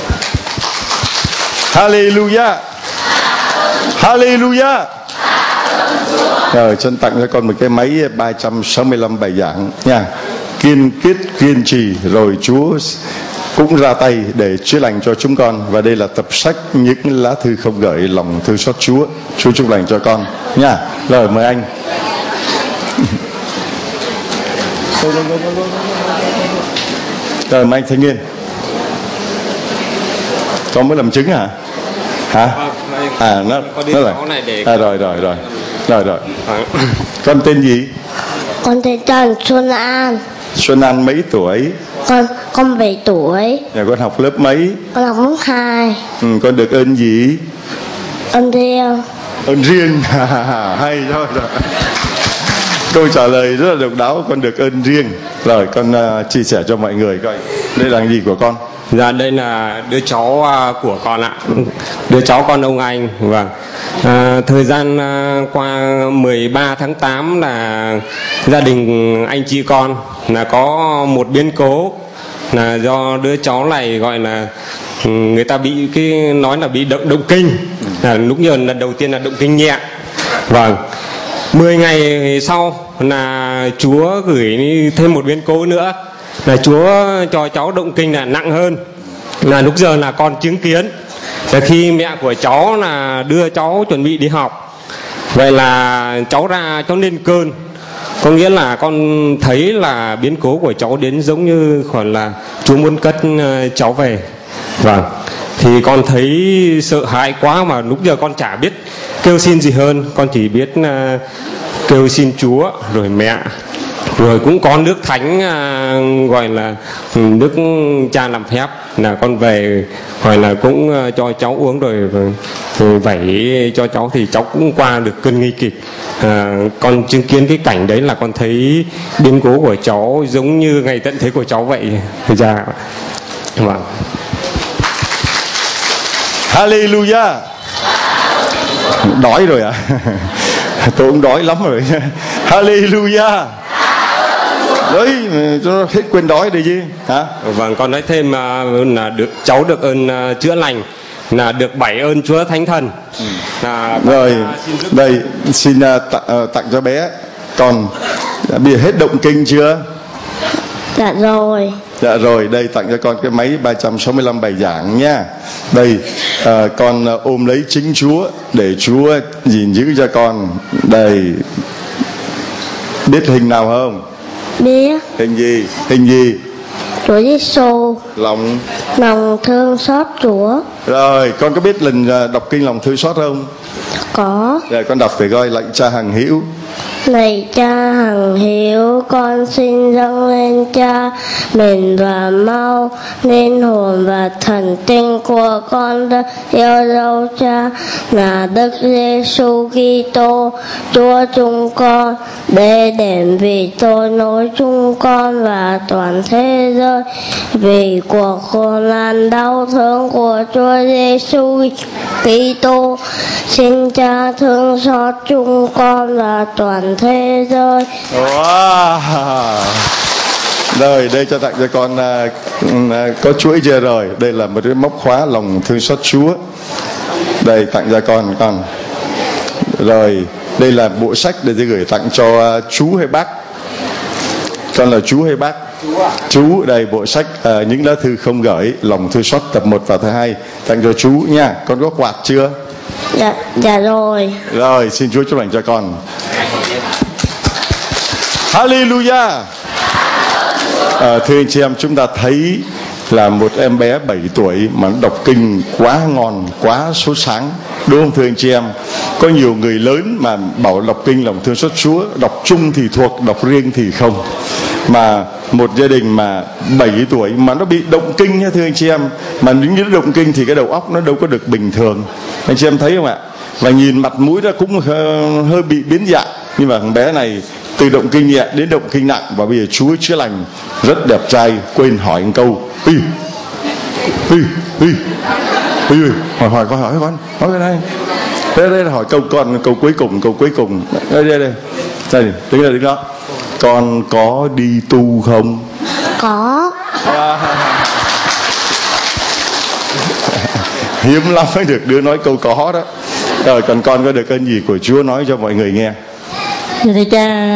[SPEAKER 1] Hallelujah, Hallelujah. Rồi chân tặng cho con một cái máy ba trăm sáu mươi lăm bài giảng nha. Kiên quyết kiên trì rồi Chúa cũng ra tay để chữa lành cho chúng con. Và đây là tập sách những lá thư không gửi lòng thương xót Chúa. Chúa chúc lành cho con nha. Rồi mời anh. Rồi mời anh thanh niên. Con mới làm chứng hả? Hả? À nó nó là à, rồi rồi rồi rồi rồi. Con tên gì?
[SPEAKER 5] Con tên Trần Xuân An.
[SPEAKER 1] Xuân An mấy tuổi?
[SPEAKER 5] Con con bảy tuổi.
[SPEAKER 1] Nhà con học lớp mấy?
[SPEAKER 5] Con học lớp hai.
[SPEAKER 1] Ừ, con được ơn gì?
[SPEAKER 5] Ơn riêng.
[SPEAKER 1] Ơn riêng. Hay rồi rồi. Câu trả lời rất là độc đáo, con được ơn riêng. Rồi con uh, chia sẻ cho mọi người coi. Đây là gì của con?
[SPEAKER 6] Dạ đây là đứa cháu uh, của con ạ. Đứa cháu con ông anh. Vâng. À, thời gian uh, qua mười ba tháng tám là gia đình anh chị con là có một biến cố là do đứa cháu này gọi là người ta bị cái nói là bị động động kinh. À, lúc giờ lần đầu tiên là động kinh nhẹ. Vâng. mười ngày sau là Chúa gửi thêm một biến cố nữa là Chúa cho cháu động kinh là nặng hơn. Là lúc giờ là con chứng kiến là khi mẹ của cháu là đưa cháu chuẩn bị đi học, vậy là cháu ra cháu lên cơn, có nghĩa là con thấy là biến cố của cháu đến giống như còn là Chúa muốn cất cháu về. Vâng. thì con thấy sợ hãi quá, mà lúc giờ con chả biết kêu xin gì hơn. Con chỉ biết uh, kêu xin Chúa rồi mẹ, rồi cũng có nước thánh uh, gọi là nước cha làm phép, là con về gọi là cũng uh, cho cháu uống rồi, rồi vẩy cho cháu thì cháu cũng qua được cơn nguy kịch. À, con chứng kiến cái cảnh đấy là con thấy biến cố của cháu giống như ngày tận thế của cháu vậy. Dạ. Vâng.
[SPEAKER 1] Hallelujah. Đói rồi à? Tôi cũng đói lắm rồi. Hallelujah. Đấy, cho hết quên đói đi chứ hả?
[SPEAKER 6] Vâng, con nói thêm là được cháu được ơn uh, chữa lành, là được bảy ơn Chúa Thánh Thần. Ừ. Là
[SPEAKER 1] rồi xin đây xin uh, t- uh, tặng cho bé. Còn bây giờ hết động kinh chưa?
[SPEAKER 5] Dạ rồi.
[SPEAKER 1] Dạ rồi, đây tặng cho con cái máy ba trăm sáu mươi lăm bài giảng nha. Đây, à, con ôm lấy chính Chúa để Chúa gìn giữ cho con. Đây, biết hình nào không?
[SPEAKER 5] Biết.
[SPEAKER 1] Hình gì? Hình gì?
[SPEAKER 5] Chúa Giêsu.
[SPEAKER 1] Lòng
[SPEAKER 5] lòng thương xót Chúa.
[SPEAKER 1] Rồi, con có biết lần đọc kinh lòng thương xót không?
[SPEAKER 5] Có.
[SPEAKER 1] Rồi, con đọc phải coi. Lạy Cha hằng hữu.
[SPEAKER 5] Lạy Cha hằng hiếu, con xin dâng lên Cha mình và mau linh hồn và thần tinh của con đã yêu dấu Cha là Đức Giêsu Kitô Chúa chúng con, để đền vì tội lỗi chúng con và toàn thế giới, vì cuộc khổ nạn đau thương của Chúa Giêsu Kitô. Xin Cha thương xót chúng con và toàn thế giới.
[SPEAKER 1] Wow. Rồi, đây cho tặng cho con uh, uh, có chuỗi chưa rồi. Đây là một cái móc khóa lòng thương xót Chúa. Đây tặng cho con con. Rồi, đây là bộ sách để tôi gửi tặng cho uh, chú hay bác. Con là chú hay bác? Chú à? Chú, đây bộ sách uh, những lá thư không gửi lòng thương xót tập một và tập hai tặng cho chú nha. Con có quạt chưa?
[SPEAKER 5] Dạ, dạ rồi.
[SPEAKER 1] Rồi, xin Chúa chúc lành cho con. Hallelujah. À, thưa anh chị em, chúng ta thấy là một em bé bảy tuổi mà nó đọc kinh quá ngon, quá sốt sáng, đúng không thưa anh chị em? Có nhiều người lớn mà bảo đọc kinh lòng thương xót Chúa, đọc chung thì thuộc, đọc riêng thì không. Mà một gia đình mà bảy tuổi mà nó bị động kinh nha thưa anh chị em. Mà những cái động kinh thì cái đầu óc nó đâu có được bình thường. Anh chị em thấy không ạ? Và nhìn mặt mũi nó cũng hơi bị biến dạng. Nhưng mà thằng bé này từ động kinh nhẹ đến động kinh nặng, và bây giờ Chúa chữa lành, rất đẹp trai. Quên hỏi một câu. Ui, ui, ui, ui, hỏi hỏi con hỏi con hỏi cái này. Đây đây là hỏi câu con, câu cuối cùng, câu cuối cùng. Đây đây đây. Đây, đứng đây đứng đó. Con có đi tu không?
[SPEAKER 5] Có.
[SPEAKER 1] Hiếm lắm mới được đứa nói câu có đó. Rồi còn con có được ơn gì của Chúa nói cho mọi người nghe?
[SPEAKER 7] Thưa Cha,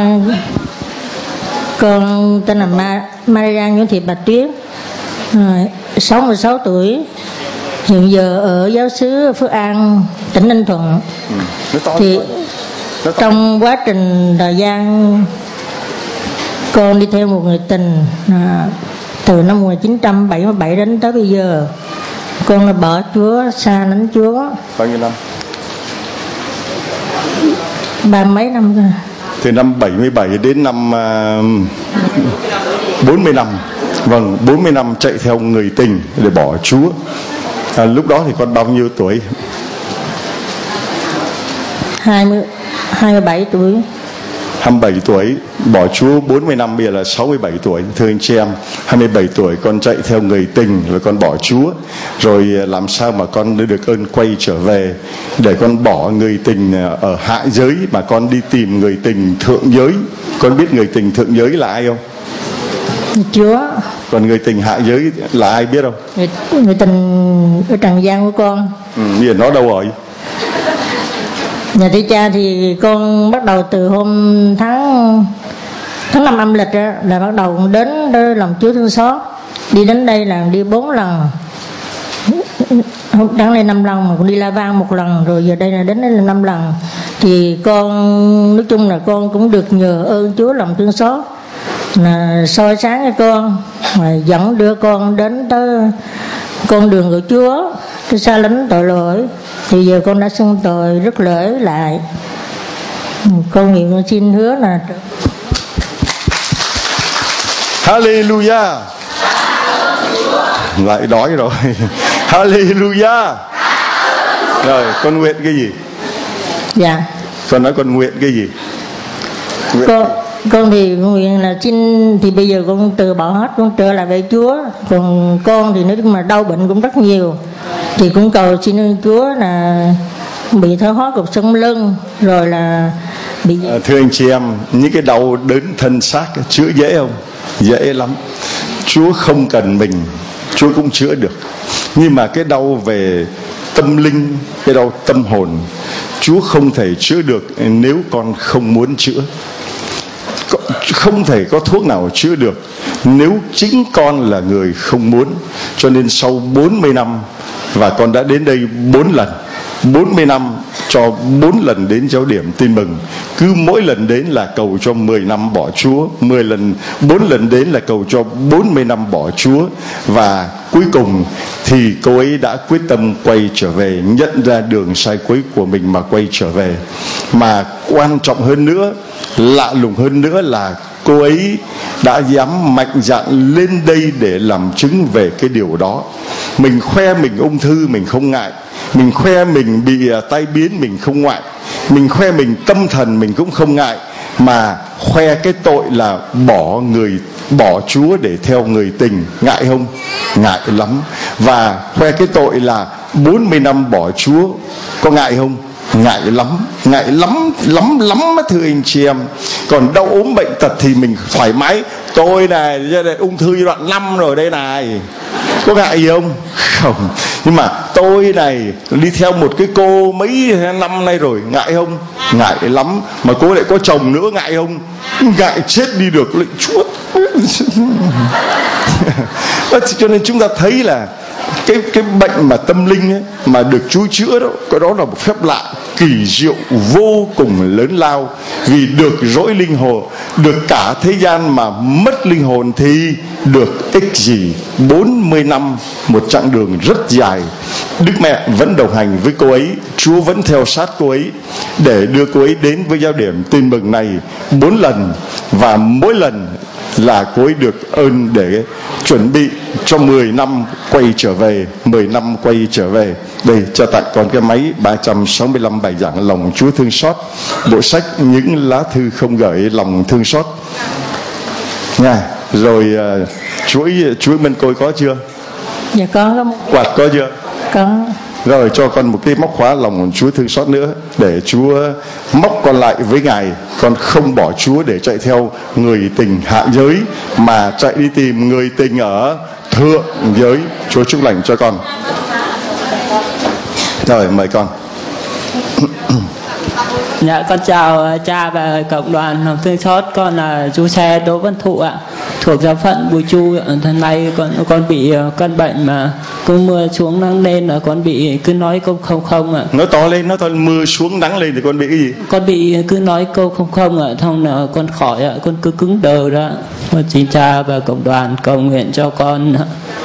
[SPEAKER 7] con tên là Ma, Maria Nguyễn Thị Bạch Tuyết, sáu mươi sáu tuổi, hiện giờ ở giáo xứ Phước An, tỉnh Ninh Thuận. Ừ, thì trong quá trình thời gian con đi theo một người tình à, từ năm một nghìn chín trăm bảy mươi bảy đến tới bây giờ, con là bỏ Chúa, xa lánh Chúa.
[SPEAKER 1] Bao nhiêu năm?
[SPEAKER 7] Ba mấy năm rồi.
[SPEAKER 1] Từ năm bảy mươi bảy đến năm uh, bốn mươi năm. Vâng, bốn mươi năm chạy theo người tình để bỏ Chúa. À, lúc đó thì con bao nhiêu tuổi?
[SPEAKER 7] hai mươi, hai mươi bảy tuổi.
[SPEAKER 1] hai mươi bảy tuổi, bỏ Chúa bốn mươi năm, bây giờ là sáu mươi bảy tuổi. Thưa anh chị em, hai mươi bảy tuổi con chạy theo người tình, rồi con bỏ Chúa. Rồi làm sao mà con được ơn quay trở về, để con bỏ người tình ở hạ giới mà con đi tìm người tình thượng giới. Con biết người tình thượng giới là ai không?
[SPEAKER 7] Chúa.
[SPEAKER 1] Còn người tình hạ giới là ai biết không?
[SPEAKER 7] Người, người tình ở trần gian của con.
[SPEAKER 1] Ừ, bây giờ nó đâu rồi?
[SPEAKER 7] Nhà thưa Cha, thì con bắt đầu từ hôm tháng tháng năm âm lịch đó, là bắt đầu đến đây lòng Chúa thương xót. Đi đến đây là đi bốn lần, không đáng lên năm lần, mà con đi La Vang một lần, rồi giờ đây là đến đây là năm lần. Thì con nói chung là con cũng được nhờ ơn Chúa lòng thương xót là soi sáng cho con, mà dẫn đưa con đến tới con đường của Chúa, tôi xa lánh tội lỗi, thì giờ con đã xưng tội rất lỗi lại. Con nguyện con xin hứa là
[SPEAKER 1] Hallelujah. Lại đói rồi. Hallelujah. Rồi con nguyện cái gì?
[SPEAKER 7] Dạ.
[SPEAKER 1] Con nói con nguyện cái gì? Nguyện.
[SPEAKER 7] Con con thì nguyện là xin, thì bây giờ con từ bỏ hết, con trở lại với Chúa. Còn con thì nói chung là đau bệnh cũng rất nhiều, thì cũng cầu xin ơn Chúa là bị thoái hóa cột sống lưng, rồi là bị
[SPEAKER 1] à, thưa anh chị em, những cái đau đớn thân xác chữa dễ không? Dễ lắm. Chúa không cần mình, Chúa cũng chữa được. Nhưng mà cái đau về tâm linh, cái đau tâm hồn, Chúa không thể chữa được nếu con không muốn chữa. Không thể có thuốc nào chữa được nếu chính con là người không muốn. Cho nên sau bốn mươi năm, và con đã đến đây bốn lần, bốn mươi năm cho bốn lần đến giáo điểm tin mừng. Cứ mỗi lần đến là cầu cho mười năm bỏ Chúa, mười lần, bốn lần đến là cầu cho bốn mươi năm bỏ Chúa. Và cuối cùng thì cô ấy đã quyết tâm quay trở về, nhận ra đường sai quấy của mình mà quay trở về. Mà quan trọng hơn nữa, lạ lùng hơn nữa là cô ấy đã dám mạnh dạn lên đây để làm chứng về cái điều đó. Mình khoe mình ung thư mình không ngại, mình khoe mình bị tai biến mình không ngại, mình khoe mình tâm thần mình cũng không ngại, mà khoe cái tội là bỏ người bỏ Chúa để theo người tình, ngại không? Ngại lắm. Và khoe cái tội là bốn mươi năm bỏ Chúa, có ngại không? Ngại lắm, ngại lắm lắm lắm thưa anh chị em. Còn đau ốm bệnh tật thì mình thoải mái. Tôi này ung thư giai đoạn năm rồi đây này, có ngại gì không? Không. Nhưng mà tôi này đi theo một cái cô mấy năm nay rồi, ngại không? Ngại lắm. Mà cô lại có chồng nữa, ngại không? Ngại chết đi được lại Chúa. Cho nên chúng ta thấy là cái cái bệnh mà tâm linh ấy, mà được Chúa chữa đó, cái đó là một phép lạ kỳ diệu vô cùng lớn lao. Vì được dỗi linh hồn, được cả thế gian mà mất linh hồn thì được ích gì? bốn mươi năm, một chặng đường rất dài. Đức Mẹ vẫn đồng hành với cô ấy, Chúa vẫn theo sát cô ấy để đưa cô ấy đến với giáo điểm tin mừng này bốn lần. Và mỗi lần là cô ấy được ơn để chuẩn bị cho mười năm quay trở về, mười năm quay trở về. Đây, cho tặng con cái máy ba trăm sáu mươi lăm bài giảng lòng Chúa thương xót, bộ sách những lá thư không gửi lòng thương xót nha. Rồi uh, chuỗi chuỗi bên côi có chưa?
[SPEAKER 7] Dạ có.
[SPEAKER 1] Quạt có chưa?
[SPEAKER 7] Có.
[SPEAKER 1] Rồi cho con một cái móc khóa lòng Chúa thương xót nữa, để Chúa móc con lại với Ngài. Con không bỏ Chúa để chạy theo người tình hạ giới, mà chạy đi tìm người tình ở thượng giới. Chúa chúc lành cho con. Rồi mời con.
[SPEAKER 8] Dạ con chào cha và cộng đoàn lòng thương xót. Con là chú xe Đỗ Văn Thụ ạ, thuộc giáo phận Bùi Chu. Hôm nay con con bị căn bệnh mà cứ mưa xuống nắng lên là con bị cứ nói câu không không ạ.
[SPEAKER 1] Nói to lên, nói to lên. Mưa xuống nắng lên thì con bị cái gì? Con
[SPEAKER 8] bị cứ nói câu không không ạ, thông là con khỏi ạ, con cứ cứng đờ đó. Con xin cha và cộng đoàn cầu nguyện cho con.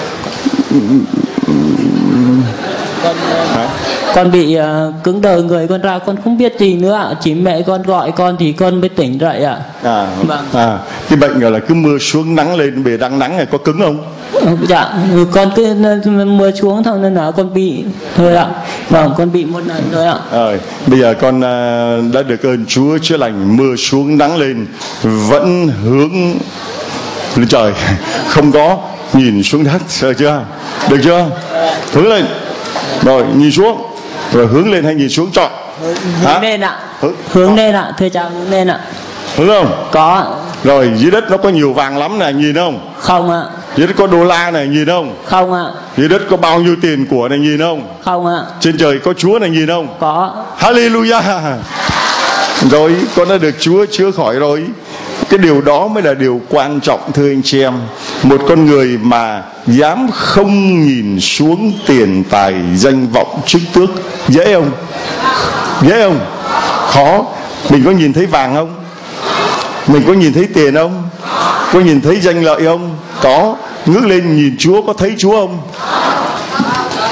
[SPEAKER 8] Con con bị uh, cứng đờ người con ra, con không biết gì nữa ạ. Chỉ mẹ con gọi con thì con mới tỉnh dậy ạ.
[SPEAKER 1] À, vâng. À, cái bệnh gọi là cứ mưa xuống nắng lên, bề đang nắng này có cứng không?
[SPEAKER 8] Ừ, dạ, con cứ mưa xuống thôi nên là con bị thôi ạ. Vâng, con bị một lần thôi ạ.
[SPEAKER 1] Rồi, bây giờ con uh, đã được ơn Chúa chữa lành. Mưa xuống nắng lên vẫn hướng lên trời, không có nhìn xuống đất, được chưa? Được chưa? Hướng lên. Rồi nhìn xuống, rồi hướng lên hay nhìn xuống chọn?
[SPEAKER 8] Hướng Hả? lên ạ. Hướng, hướng lên ạ, thưa cha, hướng lên ạ.
[SPEAKER 1] Hướng không?
[SPEAKER 8] Có.
[SPEAKER 1] Rồi dưới đất nó có nhiều vàng lắm này, nhìn không?
[SPEAKER 8] Không ạ.
[SPEAKER 1] Dưới đất có đô la này, nhìn không?
[SPEAKER 8] Không ạ.
[SPEAKER 1] Dưới đất có bao nhiêu tiền của này, nhìn không?
[SPEAKER 8] Không ạ.
[SPEAKER 1] Trên trời có Chúa này, nhìn không?
[SPEAKER 8] Có.
[SPEAKER 1] Hallelujah. Rồi con đã được Chúa chữa khỏi rồi. Cái điều đó mới là điều quan trọng thưa anh chị em. Một con người mà dám không nhìn xuống tiền tài danh vọng chức tước, dễ không? Dễ không? Khó. Mình có nhìn thấy vàng không? Mình có nhìn thấy tiền không? Có nhìn thấy danh lợi không? Có. Ngước lên nhìn Chúa, có thấy Chúa không?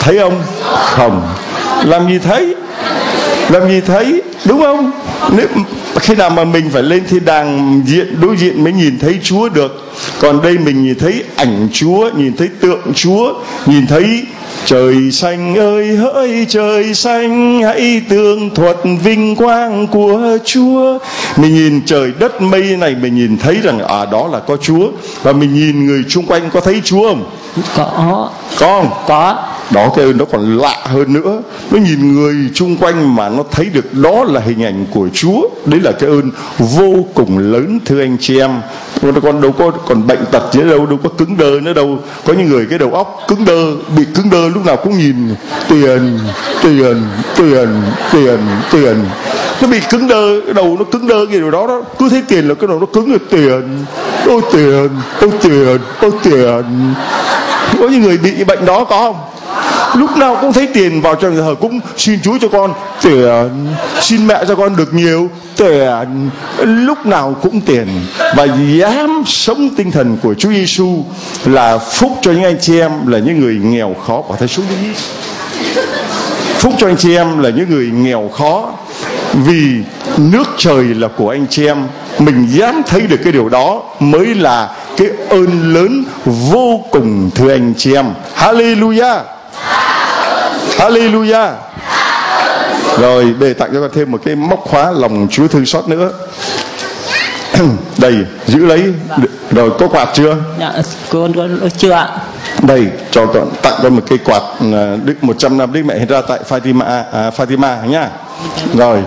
[SPEAKER 1] thấy không? Không. Làm gì thấy? Làm gì thấy? Đúng không? Nếu khi nào mà mình phải lên thiên đàng diện đối diện mới nhìn thấy Chúa được. Còn đây mình nhìn thấy ảnh Chúa, nhìn thấy tượng Chúa, nhìn thấy trời xanh ơi hỡi trời xanh, hãy tường thuật vinh quang của Chúa. Mình nhìn trời đất mây này, mình nhìn thấy rằng à đó là có Chúa. Và mình nhìn người chung quanh có thấy Chúa không?
[SPEAKER 8] Có.
[SPEAKER 1] Có không?
[SPEAKER 8] Có.
[SPEAKER 1] Đó, cái ơn nó còn lạ hơn nữa. Nó nhìn người chung quanh mà nó thấy được đó là hình ảnh của Chúa. Đấy là cái ơn vô cùng lớn, thưa anh chị em. Con đâu có còn bệnh tật gì đâu, đâu có cứng đơ nữa đâu. Có những người cái đầu óc cứng đơ, bị cứng đơ lúc nào cũng nhìn tiền, tiền, tiền, tiền, tiền. Nó bị cứng đơ, cái đầu nó cứng đơ cái điều đó đó. Cứ thấy tiền là cái đầu nó cứng là tiền. Ôi tiền, ôi tiền, ôi tiền. Có những người bị bệnh đó có không? Lúc nào cũng thấy tiền vào trong nhà thờ cũng xin Chúa cho con tiền, xin mẹ cho con được nhiều tiền, lúc nào cũng tiền. Và dám sống tinh thần của Chúa Giêsu là phúc cho những anh chị em là những người nghèo khó. Bảo thấy xuống đi. Phúc cho anh chị em là những người nghèo khó, vì nước trời là của anh chị em. Mình dám thấy được cái điều đó mới là cái ơn lớn vô cùng, thưa anh chị em. Hallelujah, Hallelujah. Rồi để tặng cho con thêm một cái móc khóa lòng Chúa thương xót nữa. Đây, giữ lấy. Rồi có quạt chưa?
[SPEAKER 8] Dạ, con con chưa ạ.
[SPEAKER 1] Đây, cho con tặng con một cây quạt Đức một trăm năm Đức Mẹ hiện ra tại Fatima, à, Fatima nhá. Rồi.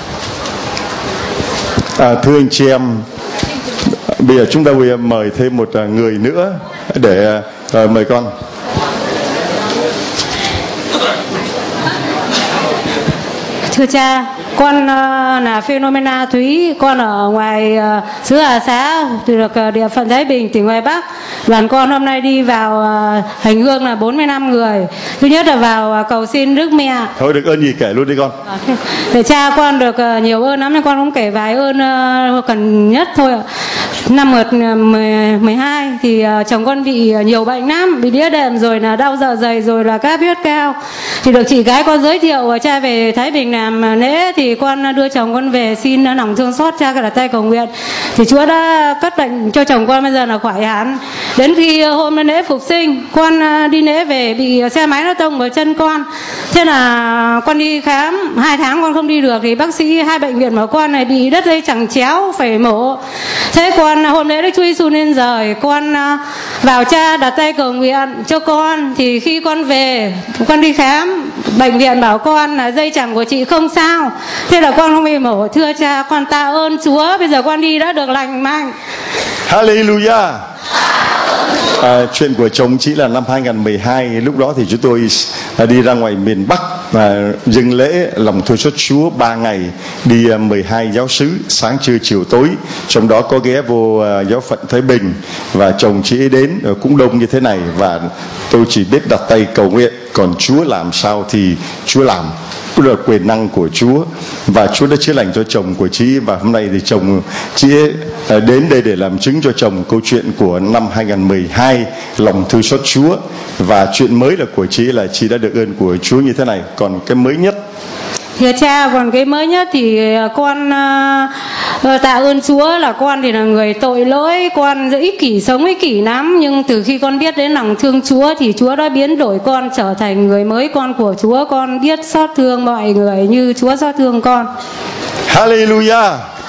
[SPEAKER 1] À, thưa anh chị em, bây giờ chúng ta bây giờ mời thêm một người nữa để uh, mời con.
[SPEAKER 2] Thưa cha, con uh, là Phenomena Thúy, con ở ngoài uh, xứ Hà Xá, từ được uh, địa phận Thái Bình, tỉnh Hoài Bắc. Đoàn con hôm nay đi vào uh, hành hương là bốn mươi lăm người. Thứ nhất là vào uh, cầu xin Đức Mẹ.
[SPEAKER 1] Thôi được ơn gì kể luôn đi con.
[SPEAKER 2] Để cha con được uh, nhiều ơn lắm nên con cũng kể vài ơn uh, cần nhất thôi ạ. Năm mười hai thì uh, chồng con bị uh, nhiều bệnh lắm, bị đĩa đệm rồi là đau dạ dày rồi là cao huyết cao. Thì được chị gái con giới thiệu uh, cha về Thái Bình làm lễ, thì con đưa chồng con về xin lòng thương xót, cha đặt tay cầu nguyện thì Chúa đã cất bệnh cho chồng con, bây giờ là khỏe hẳn. Đến khi hôm lễ phục sinh, con đi lễ về bị xe máy nó tông vào chân con, thế là con đi khám hai tháng con không đi được, thì bác sĩ hai bệnh viện bảo con này bị đất dây chằng chéo phải mổ. Thế con hôm lễ Đức Chúa Giêsu nên rời, con vào cha đặt tay cầu nguyện cho con, thì khi con về con đi khám, bệnh viện bảo con là dây chằng của chị không sao, thế là con không bị mổ. Thưa cha, con tạ ơn Chúa, bây giờ con đi đã được lành mạnh.
[SPEAKER 1] Hallelujah. À, chuyện của chồng chị là năm hai không một hai, lúc đó thì chúng tôi à, đi ra ngoài miền Bắc và dâng lễ lòng thương xót Chúa ba ngày, đi à, mười hai giáo xứ sáng trưa chiều tối, trong đó có ghé vô à, giáo phận Thái Bình, và chồng chị ấy đến à, cũng đông như thế này, và tôi chỉ biết đặt tay cầu nguyện, còn Chúa làm sao thì Chúa làm. Đó là quyền năng của Chúa, và Chúa đã chữa lành cho chồng của chị. Và hôm nay thì chồng chị ấy đến đây để làm chứng cho chồng câu chuyện của năm hai không một hai, lòng thương xót Chúa. Và chuyện mới là của chị là chị đã được ơn của Chúa như thế này. Còn cái mới nhất,
[SPEAKER 2] thưa cha, còn cái mới nhất thì con uh, tạ ơn Chúa là con thì là người tội lỗi, con ích kỷ, sống ích kỷ lắm, nhưng từ khi con biết đến lòng thương Chúa thì Chúa đã biến đổi con trở thành người mới, con của Chúa. Con biết xót thương mọi người như Chúa xót thương con.
[SPEAKER 1] Hallelujah.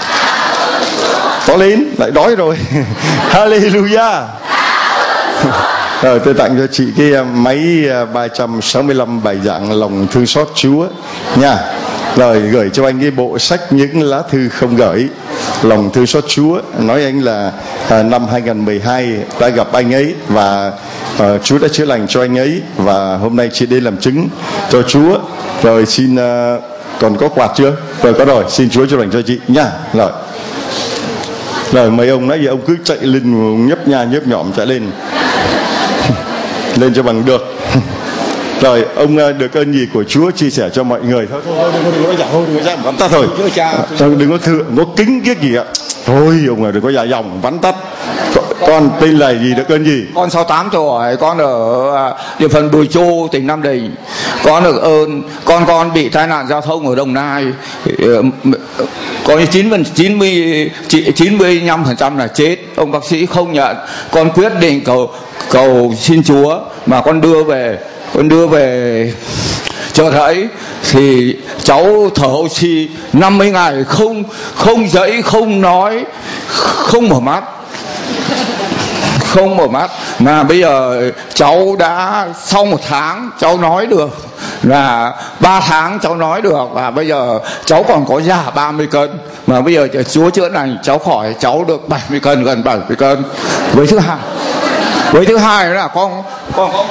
[SPEAKER 1] Có lên lại đói rồi. Hallelujah. Rồi tôi tặng cho chị cái máy ba trăm sáu mươi lăm bài giảng lòng thương xót Chúa nha. Rồi gửi cho anh cái bộ sách những lá thư không gửi, lòng thương xót Chúa. Nói anh là à, năm hai không một hai đã gặp anh ấy và à, Chúa đã chữa lành cho anh ấy, và hôm nay chị đến làm chứng cho Chúa. Rồi xin à, còn có quạt chưa? Rồi có rồi, xin Chúa chữa lành cho chị nha. Rồi. Rồi mấy ông nãy giờ ông cứ chạy lên nhấp nha nhấp nhọm chạy lên. Lên cho bằng được. Rồi ông được ơn gì của Chúa chia sẻ cho mọi người. Thôi thôi đừng có đừng có giả thôi đừng có giả vắn tắt thôi. Đừng có thừa, có kính kiếc gì ạ. Thôi ông đừng có giả dòng vắn tắt. Con tên là gì, được ơn gì?
[SPEAKER 9] Con sáu mươi tám tuổi, con ở địa phận Bùi Chu, tỉnh Nam Định. Con được ơn, con con bị tai nạn giao thông ở Đồng Nai. Có chín mươi chín mươi lăm phần trăm là chết. Ông bác sĩ không nhận. Con quyết định cầu cầu xin Chúa mà con đưa về, con đưa về chợ Rẫy thì cháu thở oxy năm mươi ngày không không dậy, không nói, không mở mắt, không mở mắt. Mà bây giờ cháu đã sau một tháng cháu nói được, là ba tháng cháu nói được, và bây giờ cháu còn có già ba mươi cân, mà bây giờ Chúa chữa lành cháu khỏi, cháu được bảy mươi cân, gần bảy mươi cân. Với thứ hai, với thứ hai là con con có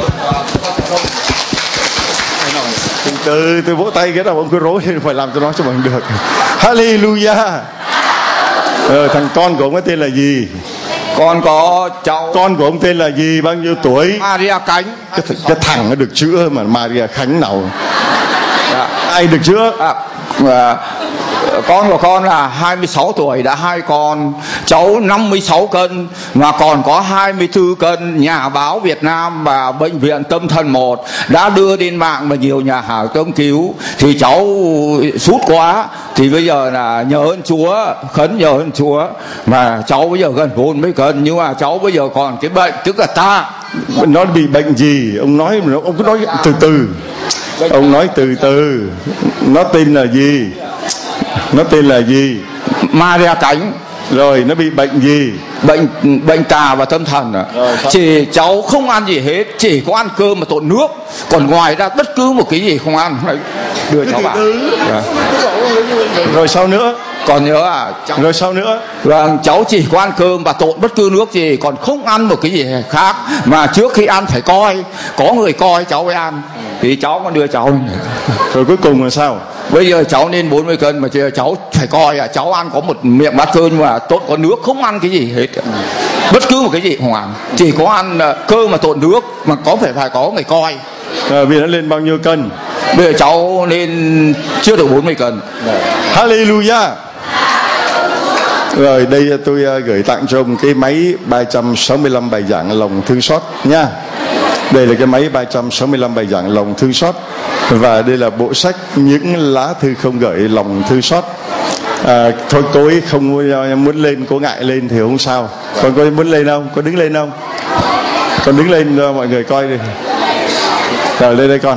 [SPEAKER 1] từ từ từ vỗ tay cái nào ông cứ rối phải làm cho nó cho bằng được. Hallelujah. Ờ, thằng con của ông ấy tên là gì?
[SPEAKER 9] Con có cháu.
[SPEAKER 1] Con của ông tên là gì, bao nhiêu tuổi?
[SPEAKER 9] Maria Khánh.
[SPEAKER 1] Cái, th- cái thằng nó được chữa mà Maria Khánh nào? À, ai được chữa?
[SPEAKER 9] À, à, con của con là hai mươi sáu tuổi, đã hai con. Cháu năm mươi sáu cân mà còn có hai mươi tư cân. Nhà báo Việt Nam và bệnh viện tâm thần một đã đưa lên mạng và nhiều nhà hảo tâm cứu, thì cháu sút quá, thì bây giờ là nhờ ơn Chúa, khấn nhờ ơn Chúa mà cháu bây giờ gần bốn mươi cân, nhưng mà cháu bây giờ còn cái bệnh tức là ta.
[SPEAKER 1] Nó bị bệnh gì? Ông nói, ông cứ nói từ từ. Ông nói từ từ. Nó tên là gì? Nó tên là gì?
[SPEAKER 9] Maria Khánh.
[SPEAKER 1] Rồi nó bị bệnh gì?
[SPEAKER 9] Bệnh bệnh tà và tâm thần à? Rồi, chỉ cháu không ăn gì hết, chỉ có ăn cơm mà trộn nước, còn ngoài ra bất cứ một cái gì không ăn. Đưa cháu vào.
[SPEAKER 1] Rồi sao nữa?
[SPEAKER 9] Còn nhớ à?
[SPEAKER 1] Cháu... Rồi sao nữa?
[SPEAKER 9] Vâng, cháu chỉ có ăn cơm và trộn bất cứ nước gì, còn không ăn một cái gì khác. Mà trước khi ăn phải coi, có người coi cháu mới ăn. Thì cháu còn đưa cháu.
[SPEAKER 1] Rồi cuối cùng là sao?
[SPEAKER 9] Bây giờ cháu lên bốn mươi cân mà cháu phải coi à, cháu ăn có một miệng bát cơm mà trộn có nước, không ăn cái gì hết. Bất cứ một cái gì không ăn, chỉ có ăn cơm mà trộn nước, mà có phải phải có người coi.
[SPEAKER 1] À, vì nó lên bao nhiêu cân?
[SPEAKER 9] Bây giờ cháu lên chưa được bốn mươi cân.
[SPEAKER 1] Hallelujah. Rồi đây tôi gửi tặng cho ông cái máy ba trăm sáu mươi lăm bài giảng lòng thương xót nha. Đây là cái máy ba trăm sáu mươi lăm bài giảng lòng thương xót, và đây là bộ sách những lá thư không gửi lòng thương xót. À, thôi tối không muốn lên, có ngại lên thì không sao. Con có muốn lên không? Có đứng lên không? Con đứng lên cho mọi người coi đi. Rồi lên đây con.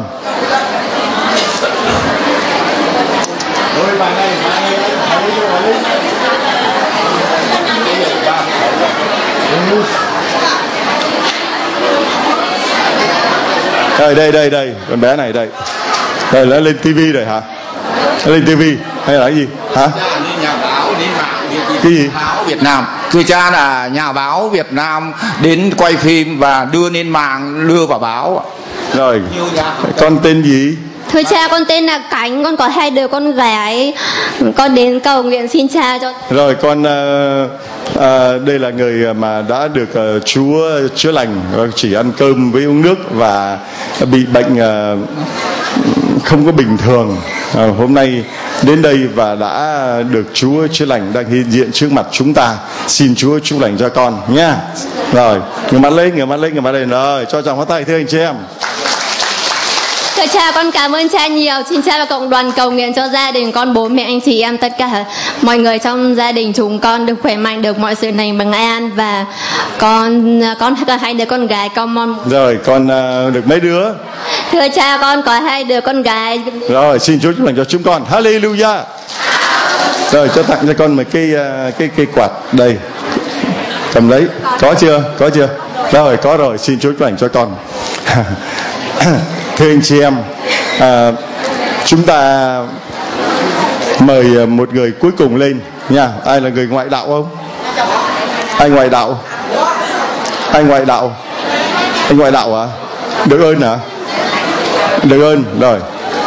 [SPEAKER 1] Đây đây đây đây, con bé này đây. Đây là lên tivi rồi hả? Lên tivi hay là cái gì? Hả? Cái gì?
[SPEAKER 9] Báo Việt Nam. Thưa cha là nhà báo Việt Nam đến quay phim và đưa lên mạng, đưa vào báo.
[SPEAKER 1] Rồi. Con tên gì?
[SPEAKER 10] Thưa cha, con tên là Cánh, con có hai đứa con gái. Con đến cầu nguyện xin cha cho.
[SPEAKER 1] Rồi con uh, uh, đây là người mà đã được uh, Chúa chữa lành, chỉ ăn cơm với uống nước và bị bệnh uh, không có bình thường. Uh, hôm nay đến đây và đã được Chúa chữa lành, đang hiện diện trước mặt chúng ta. Xin Chúa chữa lành cho con nha. Rồi, ngửa mặt lên, ngửa mặt lên, ngửa mặt lên. Rồi, cho chàng phát tay thưa anh chị em.
[SPEAKER 10] Thưa cha, con cảm ơn cha nhiều. Xin cha và cộng đoàn cầu nguyện cho gia đình con, bố mẹ, anh chị em, tất cả mọi người trong gia đình chúng con được khỏe mạnh, được mọi sự lành bằng an, và con con có hai đứa con gái, con mong.
[SPEAKER 1] Rồi con uh, được mấy đứa?
[SPEAKER 10] Thưa cha, con có hai đứa con gái.
[SPEAKER 1] Rồi xin Chúa chúc lành cho chúng con. Hallelujah. Rồi cho tặng cho con một cái uh, cái cái quạt đây. Cầm lấy. Có chưa? Có chưa? Rồi có rồi. Xin Chúa chúc lành cho con. Thưa anh chị em, à, chúng ta mời một người cuối cùng lên nha. Ai là người ngoại đạo không? Anh ngoại đạo? Anh ngoại đạo? Anh ngoại đạo hả? Được ơn hả? Được ơn. Rồi.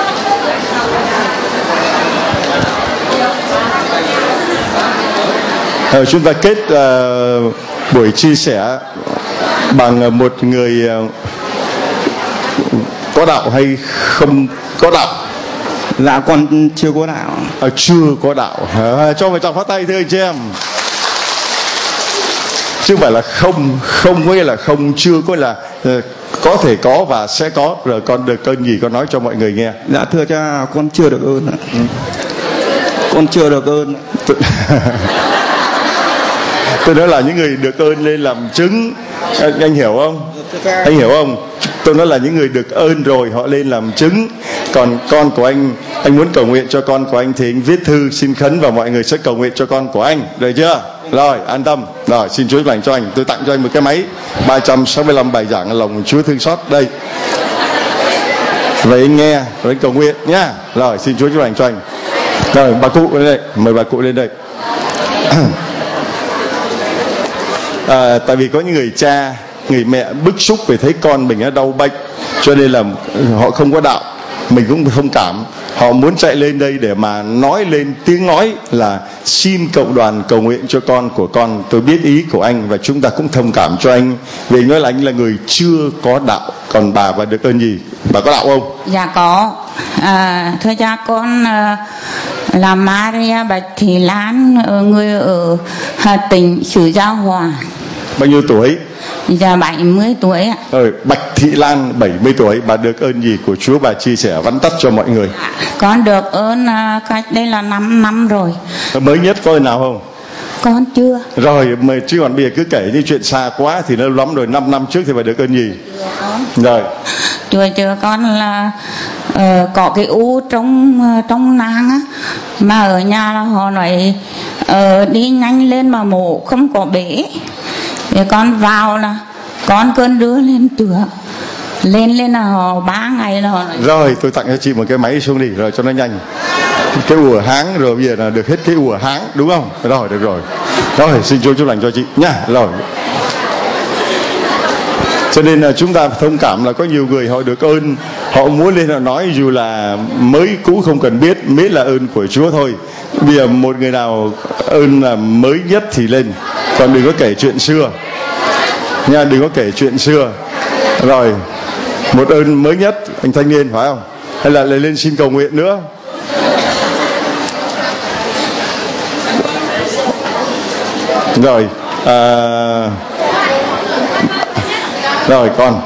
[SPEAKER 1] À, chúng ta kết uh, buổi chia sẻ bằng một người uh, có đạo hay không có đạo?
[SPEAKER 11] Dạ con chưa có đạo.
[SPEAKER 1] À, chưa có đạo. À, cho một tràng phát tay thưa anh chị em. chứ không phải là không. Không có nghĩa là không, chưa có là uh, có thể có và sẽ có. Rồi con được ơn gì con nói cho mọi người nghe.
[SPEAKER 11] Dạ thưa cha, con chưa được ơn ạ. Ừ. Con chưa được ơn.
[SPEAKER 1] Tôi nói là những người được ơn lên làm chứng. Anh, anh hiểu không? Anh hiểu không? Tôi nói là những người được ơn rồi họ lên làm chứng. Còn con của anh, anh muốn cầu nguyện cho con của anh thì anh viết thư xin khấn và mọi người sẽ cầu nguyện cho con của anh. Được chưa? Rồi, an tâm. Rồi, xin Chúa lành cho anh. Tôi tặng cho anh một cái máy ba trăm sáu mươi lăm bài giảng lòng Chúa thương xót đây. Vậy anh nghe rồi anh cầu nguyện nhá. Rồi, xin Chúa lành cho anh. Rồi, bà cụ lên đây. Mời bà cụ lên đây. À, tại vì có những người cha, người mẹ bức xúc vì thấy con mình nó đau bệnh, cho nên là họ không có đạo. Mình cũng thông cảm. Họ muốn chạy lên đây để mà nói lên tiếng nói là xin cộng đoàn cầu nguyện cho con của con. Tôi biết ý của anh và chúng ta cũng thông cảm cho anh. Vì nói là anh là người chưa có đạo. Còn bà, bà được ơn gì? Bà có đạo không?
[SPEAKER 12] Dạ có. À, thưa cha, con à, là Maria Bạch Thị Lan, người ở Hà Tĩnh, xứ Giao Hòa.
[SPEAKER 1] Bao nhiêu tuổi?
[SPEAKER 12] Dạ bảy mươi tuổi ạ.
[SPEAKER 1] Rồi, Bạch Thị Lan bảy mươi tuổi. Bà được ơn gì của Chúa? Bà chia sẻ vắn tắt cho mọi người.
[SPEAKER 12] Con được ơn à, cách đây là năm năm rồi.
[SPEAKER 1] Mới nhất có nào không?
[SPEAKER 12] Con chưa.
[SPEAKER 1] Rồi, mà chứ còn bây giờ cứ kể như chuyện xa quá thì lâu lắm rồi. Năm năm trước thì bà được ơn gì? Rồi.
[SPEAKER 12] Chưa chưa con là uh, có cái u trong uh, trong nang á, mà ở nhà là họ nói uh, đi nhanh lên mà mổ không có bể. Thì con vào là con cơn đưa lên tựa, lên lên là họ ba ngày là họ nói.
[SPEAKER 1] Rồi tôi tặng cho chị một cái máy xuống đi rồi cho nó nhanh. Cái ùa háng rồi bây giờ là được hết cái ùa háng đúng không? Rồi được rồi. Rồi xin Chúa chúc lành cho chị nhá. Rồi. Cho nên là chúng ta thông cảm là có nhiều người họ được ơn, họ muốn lên họ nói dù là mới cũ không cần biết, miễn là ơn của Chúa thôi. Bây giờ một người nào ơn là mới nhất thì lên, còn đừng có kể chuyện xưa nha, đừng có kể chuyện xưa. Rồi một ơn mới nhất, anh thanh niên phải không? Hay là lại lên xin cầu nguyện nữa? Rồi à... Rồi con.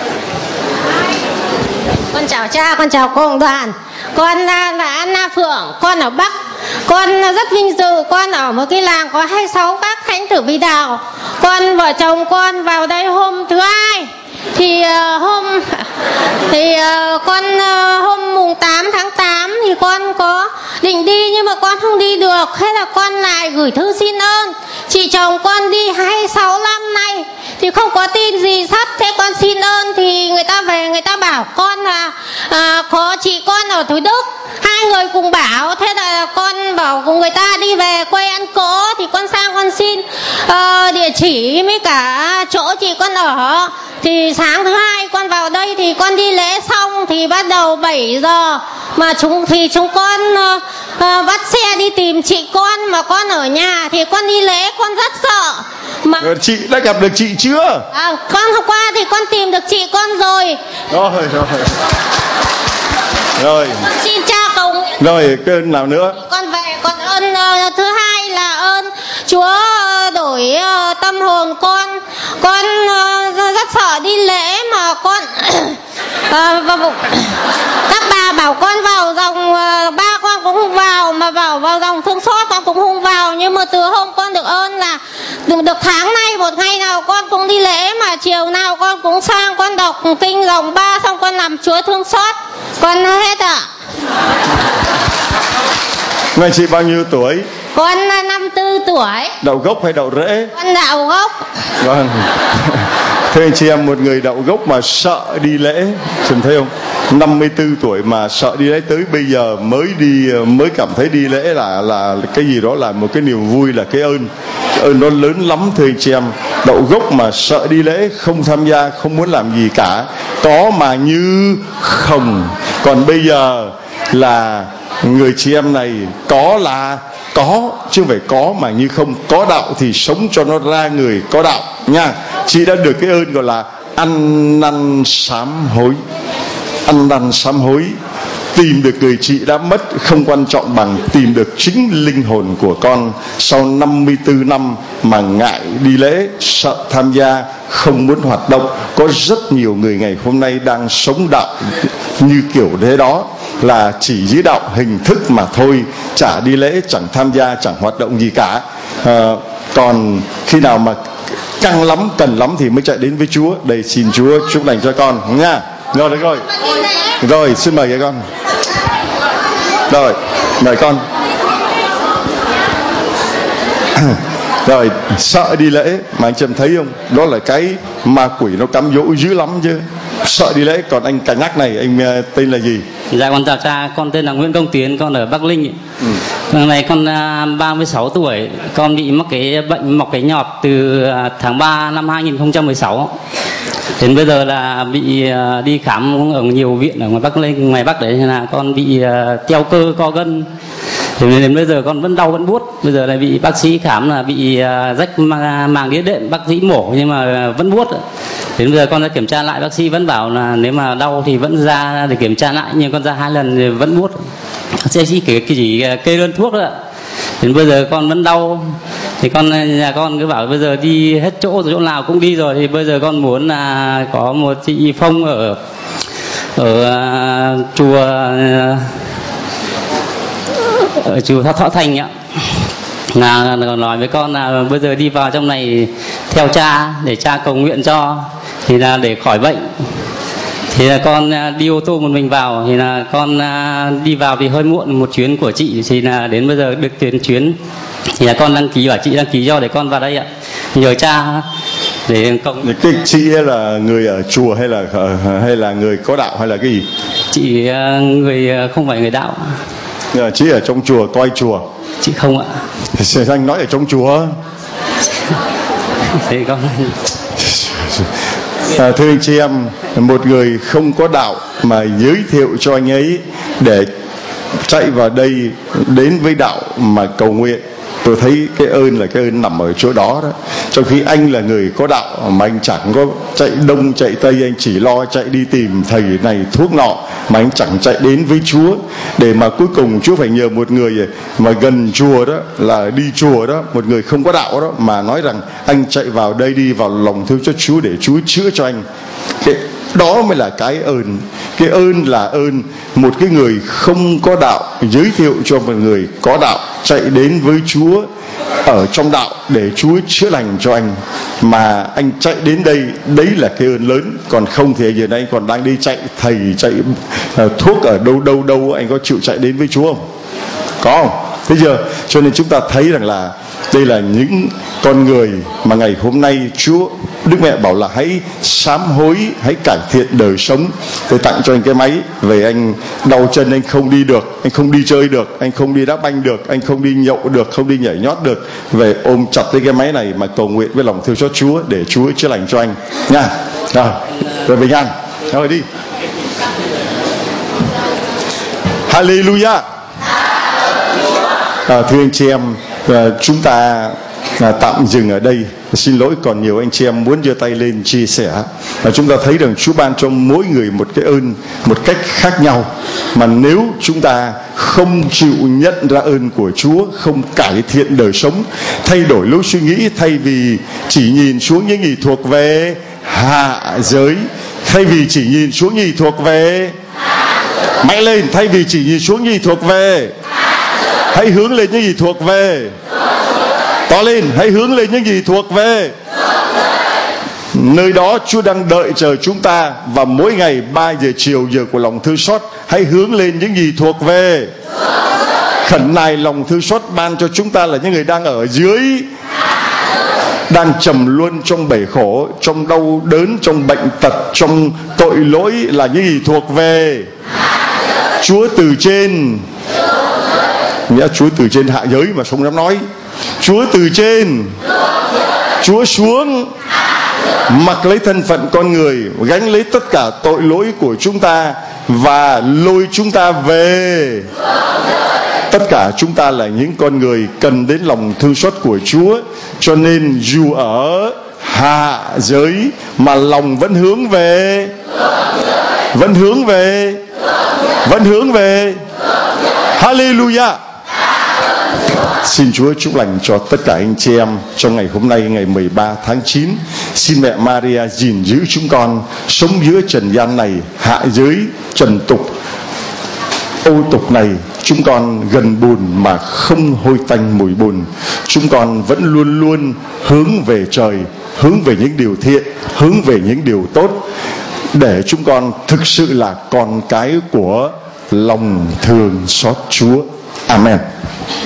[SPEAKER 13] Con chào cha, con chào cộng đoàn. Con là Anna Phượng, con ở Bắc. Con rất vinh dự, con ở một cái làng có hai mươi sáu các thánh tử bí đạo. Con vợ chồng con vào đây hôm thứ hai. Thì uh, hôm thì uh, con uh, hôm mùng tám tháng tám thì con có định đi nhưng mà con không đi được. Thế là con lại gửi thư xin ơn. Chị chồng con đi hai mươi sáu năm nay thì không có tin gì sắp. Thế con xin ơn thì người ta về người ta bảo con là à, có chị con ở Thới Đức, hai người cùng bảo. Thế là con bảo cùng người ta đi về quê ăn cỗ thì con sang con xin uh, địa chỉ với cả chỗ chị con ở. Thì sáng thứ hai con vào đây thì con đi lễ xong thì bắt đầu bảy giờ mà chúng thì chúng con uh, uh, bắt xe đi tìm chị con mà con ở nhà thì con đi lễ con rất sợ. Mà
[SPEAKER 1] chị đã gặp được chị chưa?
[SPEAKER 13] À, con hôm qua thì con tìm được chị con rồi.
[SPEAKER 1] Rồi rồi. Rồi.
[SPEAKER 13] Con xin cha cầu nguyện.
[SPEAKER 1] Rồi cái ơn nào nữa?
[SPEAKER 13] Con về con ơn uh, thứ hai là ơn Chúa uh, đổi uh, tâm hồn con. Con uh, rất sợ đi lễ mà con uh, và, các bà bảo con vào dòng uh, ba con cũng không vào, mà vào vào dòng thương xót con cũng không vào. Nhưng mà từ hôm con được ơn là được, được tháng nay một ngày nào con cũng đi lễ, mà chiều nào con cũng sang con đọc kinh dòng ba xong con làm Chúa thương xót. Con hết ạ.
[SPEAKER 1] Người chị bao nhiêu tuổi?
[SPEAKER 13] Con là năm mươi tư tuổi.
[SPEAKER 1] Đậu gốc hay đậu rễ?
[SPEAKER 13] Con đậu gốc.
[SPEAKER 1] Vâng. Thưa anh chị em, một người đậu gốc mà sợ đi lễ, chúng thấy không? năm mươi tư tuổi mà sợ đi lễ, tới bây giờ mới đi mới cảm thấy đi lễ là là cái gì đó là một cái niềm vui, là cái ơn. Ơn nó lớn lắm thưa anh chị em. Đậu gốc mà sợ đi lễ, không tham gia, không muốn làm gì cả, có mà như không. Còn bây giờ là người chị em này có là có, chứ không phải có mà như không. Có đạo thì sống cho nó ra người có đạo nha. Chị đã được cái ơn gọi là ăn năn sám hối. Ăn năn sám hối. tìm được người chị đã mất không quan trọng bằng tìm được chính linh hồn của con. Sau năm mươi tư năm mà ngại đi lễ, sợ tham gia, không muốn hoạt động. Có rất nhiều người ngày hôm nay đang sống đạo như kiểu thế đó, là chỉ dưới đạo hình thức mà thôi, chả đi lễ, chẳng tham gia, chẳng hoạt động gì cả. À, còn khi nào mà căng lắm, cần lắm thì mới chạy đến với Chúa. Đây, xin Chúa chúc lành cho con nha. Rồi, được rồi. Rồi, xin mời các con. Rồi, mời con. Rồi, sợ đi lễ mà anh Trâm thấy không? Đó là cái ma quỷ nó cám dỗ dữ lắm chứ. Sợ đi lễ. Còn anh Cả Nhắc này, anh uh, tên là gì?
[SPEAKER 3] Dạ con chào cha, con tên là Nguyễn Công Tiến, con ở Bắc Linh. Ừ. Lần này con uh, ba mươi sáu tuổi, con bị mắc cái bệnh mọc cái nhọt từ uh, tháng ba năm hai nghìn không trăm mười sáu. Đến bây giờ là bị uh, đi khám ở nhiều viện ở ngoài Bắc Linh, ngoài Bắc đấy, là con bị uh, teo cơ, co gân. Thì đến bây giờ con vẫn đau vẫn buốt. Bây giờ lại bị bác sĩ khám là bị uh, rách màng đĩa đệm, bác sĩ mổ nhưng mà uh, vẫn buốt. Đến bây giờ con đã kiểm tra lại, bác sĩ vẫn bảo là nếu mà đau thì vẫn ra để kiểm tra lại, nhưng con ra hai lần thì vẫn buốt. Bác sĩ kể chỉ kê đơn thuốc thôi ạ. Đến bây giờ con vẫn đau, thì con nhà con cứ bảo bây giờ đi hết chỗ rồi, chỗ nào cũng đi rồi, thì bây giờ con muốn là có một chị Phong ở ở uh, chùa uh, ở chùa Thọ Thành ạ, là nói với con là bây giờ đi vào trong này theo cha để cha cầu nguyện cho, thì là để khỏi bệnh. Thì là con đi ô tô một mình vào, thì là con đi vào thì hơi muộn một chuyến của chị, thì là đến bây giờ được tiền chuyến, thì là con đăng ký, bảo chị đăng ký cho để con vào đây ạ, nhờ cha để công.
[SPEAKER 1] Cái chị là người ở chùa hay là hay là người có đạo hay là cái gì?
[SPEAKER 3] Chị người không phải người đạo.
[SPEAKER 1] Chị ở trong chùa, coi chùa.
[SPEAKER 3] Chị không ạ.
[SPEAKER 1] Thì anh nói ở trong chùa.
[SPEAKER 3] Thì con
[SPEAKER 1] à, thưa anh chị em, một người không có đạo mà giới thiệu cho anh ấy để chạy vào đây đến với đạo mà cầu nguyện, tôi thấy cái ơn là cái ơn nằm ở chỗ đó đó. Trong khi anh là người có đạo mà anh chẳng có chạy đông chạy tây, anh chỉ lo chạy đi tìm thầy này thuốc nọ, mà anh chẳng chạy đến với Chúa, để mà cuối cùng Chúa phải nhờ một người mà gần chùa đó, là đi chùa đó, một người không có đạo đó, mà nói rằng anh chạy vào đây, đi vào lòng thương cho Chúa để Chúa chữa cho anh. Cái đó mới là cái ơn. Cái ơn là ơn một cái người không có đạo giới thiệu cho một người có đạo chạy đến với Chúa ở trong đạo để Chúa chữa lành cho anh, mà anh chạy đến đây, đấy là cái ơn lớn. Còn không thì giờ này anh còn đang đi chạy thầy, chạy uh, thuốc ở đâu đâu đâu, anh có chịu chạy đến với Chúa không? Có không? Thế giờ cho nên chúng ta thấy rằng là đây là những con người mà ngày hôm nay Chúa Đức Mẹ bảo là hãy sám hối, hãy cải thiện đời sống. Tôi tặng cho anh cái máy, về anh đau chân, anh không đi được, anh không đi chơi được, anh không đi đá banh được, anh không đi nhậu được, không đi nhảy nhót được, về ôm chặt lấy cái máy này mà cầu nguyện với lòng thương xót Chúa để Chúa chữa lành cho anh nha. Rồi, rồi bình an. Rồi đi. Hallelujah. À, thưa anh chị em, à, chúng ta à, tạm dừng ở đây. Xin lỗi, còn nhiều anh chị em muốn giơ tay lên chia sẻ. À, chúng ta thấy rằng Chúa ban cho mỗi người một cái ơn một cách khác nhau, mà nếu chúng ta không chịu nhận ra ơn của Chúa, không cải thiện đời sống, thay đổi lối suy nghĩ, thay vì chỉ nhìn xuống những gì thuộc về hạ giới, thay vì chỉ nhìn xuống những gì thuộc về mạnh lên, thay vì chỉ nhìn xuống những gì thuộc về, hãy hướng lên những gì thuộc về to lên, hãy hướng lên những gì thuộc về nơi đó Chúa đang đợi chờ chúng ta. Và mỗi ngày ba giờ chiều, giờ của lòng thương xót, hãy hướng lên những gì thuộc về. Khẩn nài lòng thương xót ban cho chúng ta là những người đang ở dưới, đang trầm luân trong bể khổ, trong đau đớn, trong bệnh tật, trong tội lỗi, là những gì thuộc về Chúa từ trên. Nghĩa Chúa từ trên hạ giới mà không dám nói. Chúa từ trên, Chúa xuống, mặc lấy thân phận con người, gánh lấy tất cả tội lỗi của chúng ta và lôi chúng ta về. Tất cả chúng ta là những con người cần đến lòng thương xót của Chúa, cho nên dù ở hạ giới mà lòng vẫn hướng về, vẫn hướng về Vẫn hướng về. Hallelujah. Xin Chúa chúc lành cho tất cả anh chị em trong ngày hôm nay, ngày mười ba tháng chín. Xin mẹ Maria gìn giữ chúng con sống giữa trần gian này, hạ giới trần tục ô tục này. Chúng con gần bùn mà không hôi tanh mùi bùn. Chúng con vẫn luôn luôn hướng về trời, hướng về những điều thiện, hướng về những điều tốt, để chúng con thực sự là con cái của lòng thương xót Chúa. Amen.